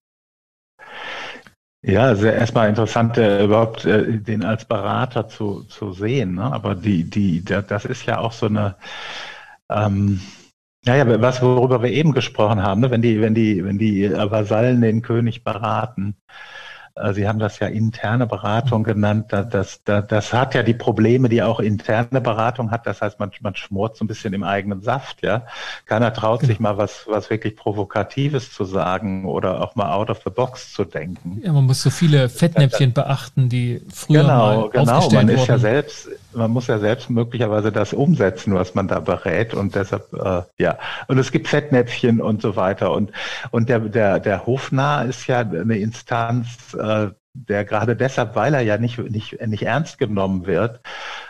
Ja, also erstmal interessant, äh, überhaupt äh, den als Berater zu, zu sehen, ne? Aber die, die, das ist ja auch so eine, ähm, naja, was, worüber wir eben gesprochen haben, ne? wenn die, wenn die, wenn die Vasallen den König beraten. Sie haben das ja interne Beratung genannt. Das, das, das hat ja die Probleme, die auch interne Beratung hat. Das heißt, man, man schmort so ein bisschen im eigenen Saft, ja. Keiner traut genau. sich mal was, was wirklich Provokatives zu sagen oder auch mal out of the box zu denken. Ja, man muss so viele Fettnäpfchen beachten, die früher genau, mal genau. aufgestellt Man ist wurden. ja selbst, man muss ja selbst möglicherweise das umsetzen, was man da berät, und deshalb, äh, ja. Und es gibt Fettnäpfchen und so weiter. Und und der der der Hofnarr ist ja eine Instanz, äh, der gerade deshalb, weil er ja nicht nicht nicht ernst genommen wird,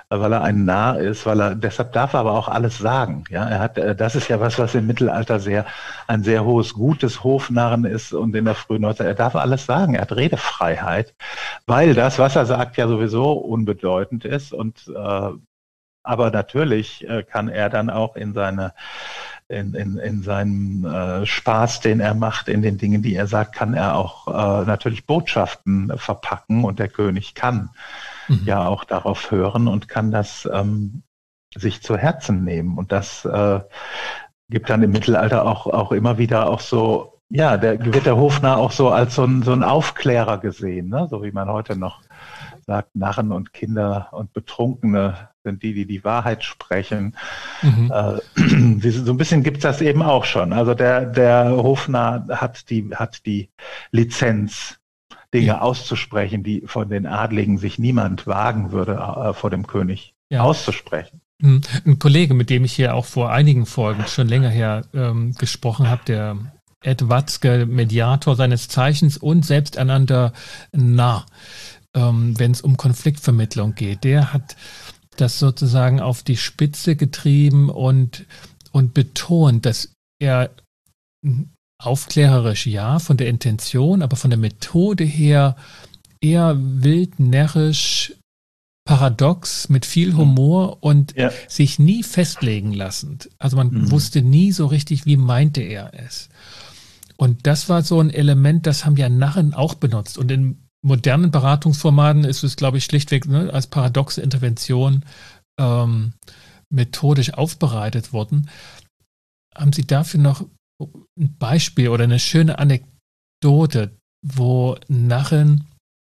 weil er ein Narr ist, weil er, deshalb darf er aber auch alles sagen. Ja, er hat, das ist ja was, was im Mittelalter sehr, ein sehr hohes Gut des Hofnarren ist und in der frühen Neuzeit, er darf alles sagen, er hat Redefreiheit, weil das, was er sagt, ja sowieso unbedeutend ist und, äh, aber natürlich äh, kann er dann auch in seine In, in, in seinem äh, Spaß, den er macht, in den Dingen, die er sagt, kann er auch äh, natürlich Botschaften verpacken und der König kann mhm. ja auch darauf hören und kann das ähm, sich zu Herzen nehmen. Und das äh, gibt dann im Mittelalter auch, auch immer wieder auch so, ja, der, wird der Hofnarr auch so als so ein, so ein Aufklärer gesehen, ne? So wie man heute noch sagt, Narren und Kinder und Betrunkene sind die, die die Wahrheit sprechen. Mhm. Äh, so ein bisschen gibt's das eben auch schon. Also der, der Hofnarr hat die, hat die Lizenz, Dinge ja. auszusprechen, die von den Adligen sich niemand wagen würde, äh, vor dem König ja. auszusprechen. Ein Kollege, mit dem ich hier auch vor einigen Folgen schon länger her ähm, gesprochen habe, der Ed Watzke, Mediator seines Zeichens und selbsternannter Narr, ähm, wenn es um Konfliktvermittlung geht, der hat das sozusagen auf die Spitze getrieben und, und betont, dass er aufklärerisch ja von der Intention, aber von der Methode her eher wild, närrisch, paradox, mit viel Humor und ja. sich nie festlegen lassend. Also man mhm. wusste nie so richtig, wie meinte er es. Und das war so ein Element, das haben ja Narren auch benutzt. Und in modernen Beratungsformaten ist es, glaube ich, schlichtweg ne, als paradoxe Intervention ähm, methodisch aufbereitet worden. Haben Sie dafür noch ein Beispiel oder eine schöne Anekdote, wo Narren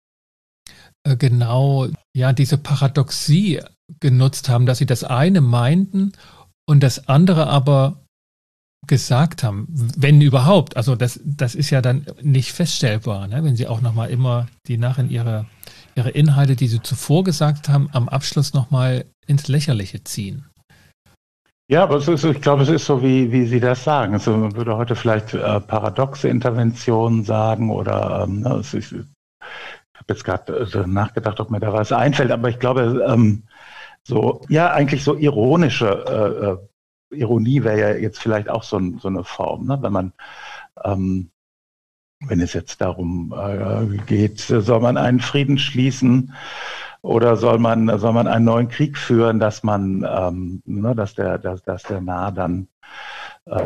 äh, genau ja diese Paradoxie genutzt haben, dass sie das eine meinten und das andere aber gesagt haben, wenn überhaupt. Also das, das ist ja dann nicht feststellbar, ne? Wenn sie auch nochmal immer die Narren ihre, ihre Inhalte, die sie zuvor gesagt haben, am Abschluss nochmal ins Lächerliche ziehen. Ja, aber es ist, ich glaube, es ist so, wie, wie Sie das sagen. Also man würde heute vielleicht äh, paradoxe Interventionen sagen oder ähm, ne, es ist, ich habe jetzt gerade äh, nachgedacht, ob mir da was einfällt, aber ich glaube, ähm, so, ja, eigentlich so ironische äh, Ironie wäre ja jetzt vielleicht auch so, ein, so eine Form, ne? Wenn man, ähm, wenn es jetzt darum äh, geht, soll man einen Frieden schließen oder soll man, soll man einen neuen Krieg führen, dass man, ähm, ne, dass der, dass, dass der Narr dann, äh,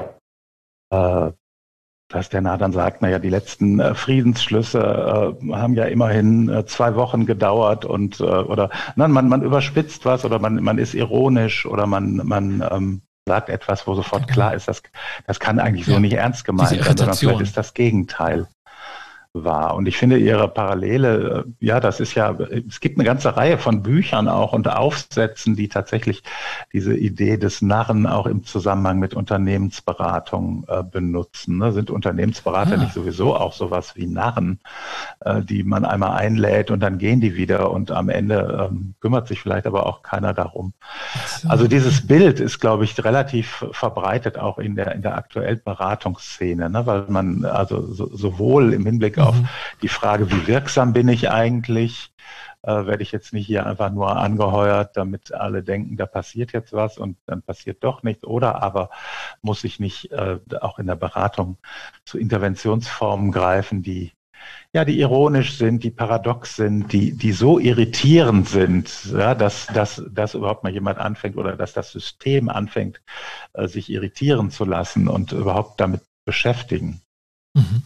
äh, dass der Narr dann sagt, naja, die letzten äh, Friedensschlüsse äh, haben ja immerhin äh, zwei Wochen gedauert und äh, oder nein, man, man überspitzt was oder man, man ist ironisch oder man, man ähm, sagt etwas, wo sofort klar ist, dass das kann eigentlich so ja, nicht ernst gemeint sein, sondern vielleicht ist das Gegenteil wahr. Und ich finde Ihre Parallele, ja, das ist ja, es gibt eine ganze Reihe von Büchern auch und Aufsätzen, die tatsächlich diese Idee des Narren auch im Zusammenhang mit Unternehmensberatung äh, benutzen. Ne? Sind Unternehmensberater ah. nicht sowieso auch sowas wie Narren, äh, die man einmal einlädt und dann gehen die wieder und am Ende ähm, kümmert sich vielleicht aber auch keiner darum. So. Also dieses Bild ist, glaube ich, relativ verbreitet auch in der, in der aktuellen Beratungsszene, ne? Weil man also so, sowohl im Hinblick auf die Frage, wie wirksam bin ich eigentlich, äh, werde ich jetzt nicht hier einfach nur angeheuert, damit alle denken, da passiert jetzt was und dann passiert doch nichts, oder aber muss ich nicht äh, auch in der Beratung zu Interventionsformen greifen, die ja, die ironisch sind, die paradox sind, die, die so irritierend sind, ja, dass, dass, dass überhaupt mal jemand anfängt oder dass das System anfängt, äh, sich irritieren zu lassen und überhaupt damit beschäftigen. Mhm.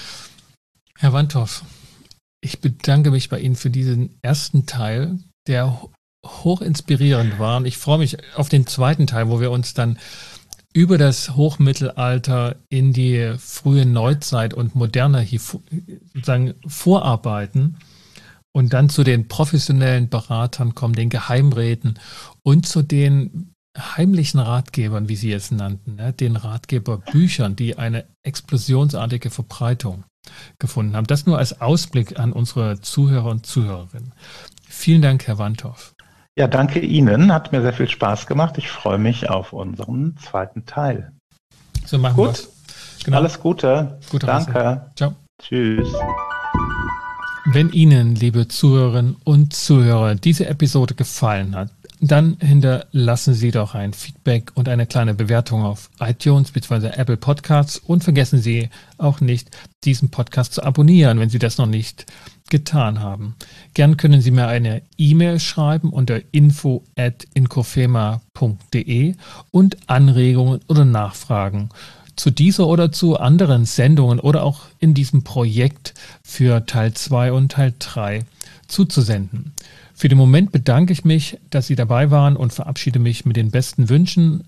Herr Wandhoff, ich bedanke mich bei Ihnen für diesen ersten Teil, der hoch inspirierend war. Und ich freue mich auf den zweiten Teil, wo wir uns dann über das Hochmittelalter in die frühe Neuzeit und Moderne sozusagen vorarbeiten und dann zu den professionellen Beratern kommen, den Geheimräten und zu den heimlichen Ratgebern, wie Sie es nannten, den Ratgeberbüchern, die eine explosionsartige Verbreitung gefunden haben. Das nur als Ausblick an unsere Zuhörer und Zuhörerinnen. Vielen Dank, Herr Wandhoff. Ja, danke Ihnen. Hat mir sehr viel Spaß gemacht. Ich freue mich auf unseren zweiten Teil. So machen wir es. Genau. Alles Gute. Gute Danke. Reise. Ciao. Tschüss. Wenn Ihnen, liebe Zuhörerinnen und Zuhörer, diese Episode gefallen hat, dann hinterlassen Sie doch ein Feedback und eine kleine Bewertung auf iTunes bzw. Apple Podcasts und vergessen Sie auch nicht, diesen Podcast zu abonnieren, wenn Sie das noch nicht getan haben. Gern können Sie mir eine E-Mail schreiben unter info at inkofema punkt de und Anregungen oder Nachfragen zu dieser oder zu anderen Sendungen oder auch in diesem Projekt für Teil zwei und Teil drei zuzusenden. Für den Moment bedanke ich mich, dass Sie dabei waren und verabschiede mich mit den besten Wünschen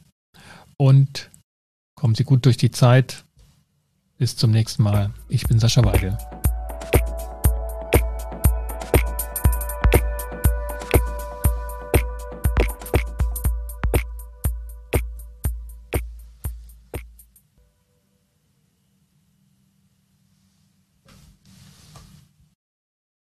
und kommen Sie gut durch die Zeit. Bis zum nächsten Mal. Ich bin Sascha Weigel.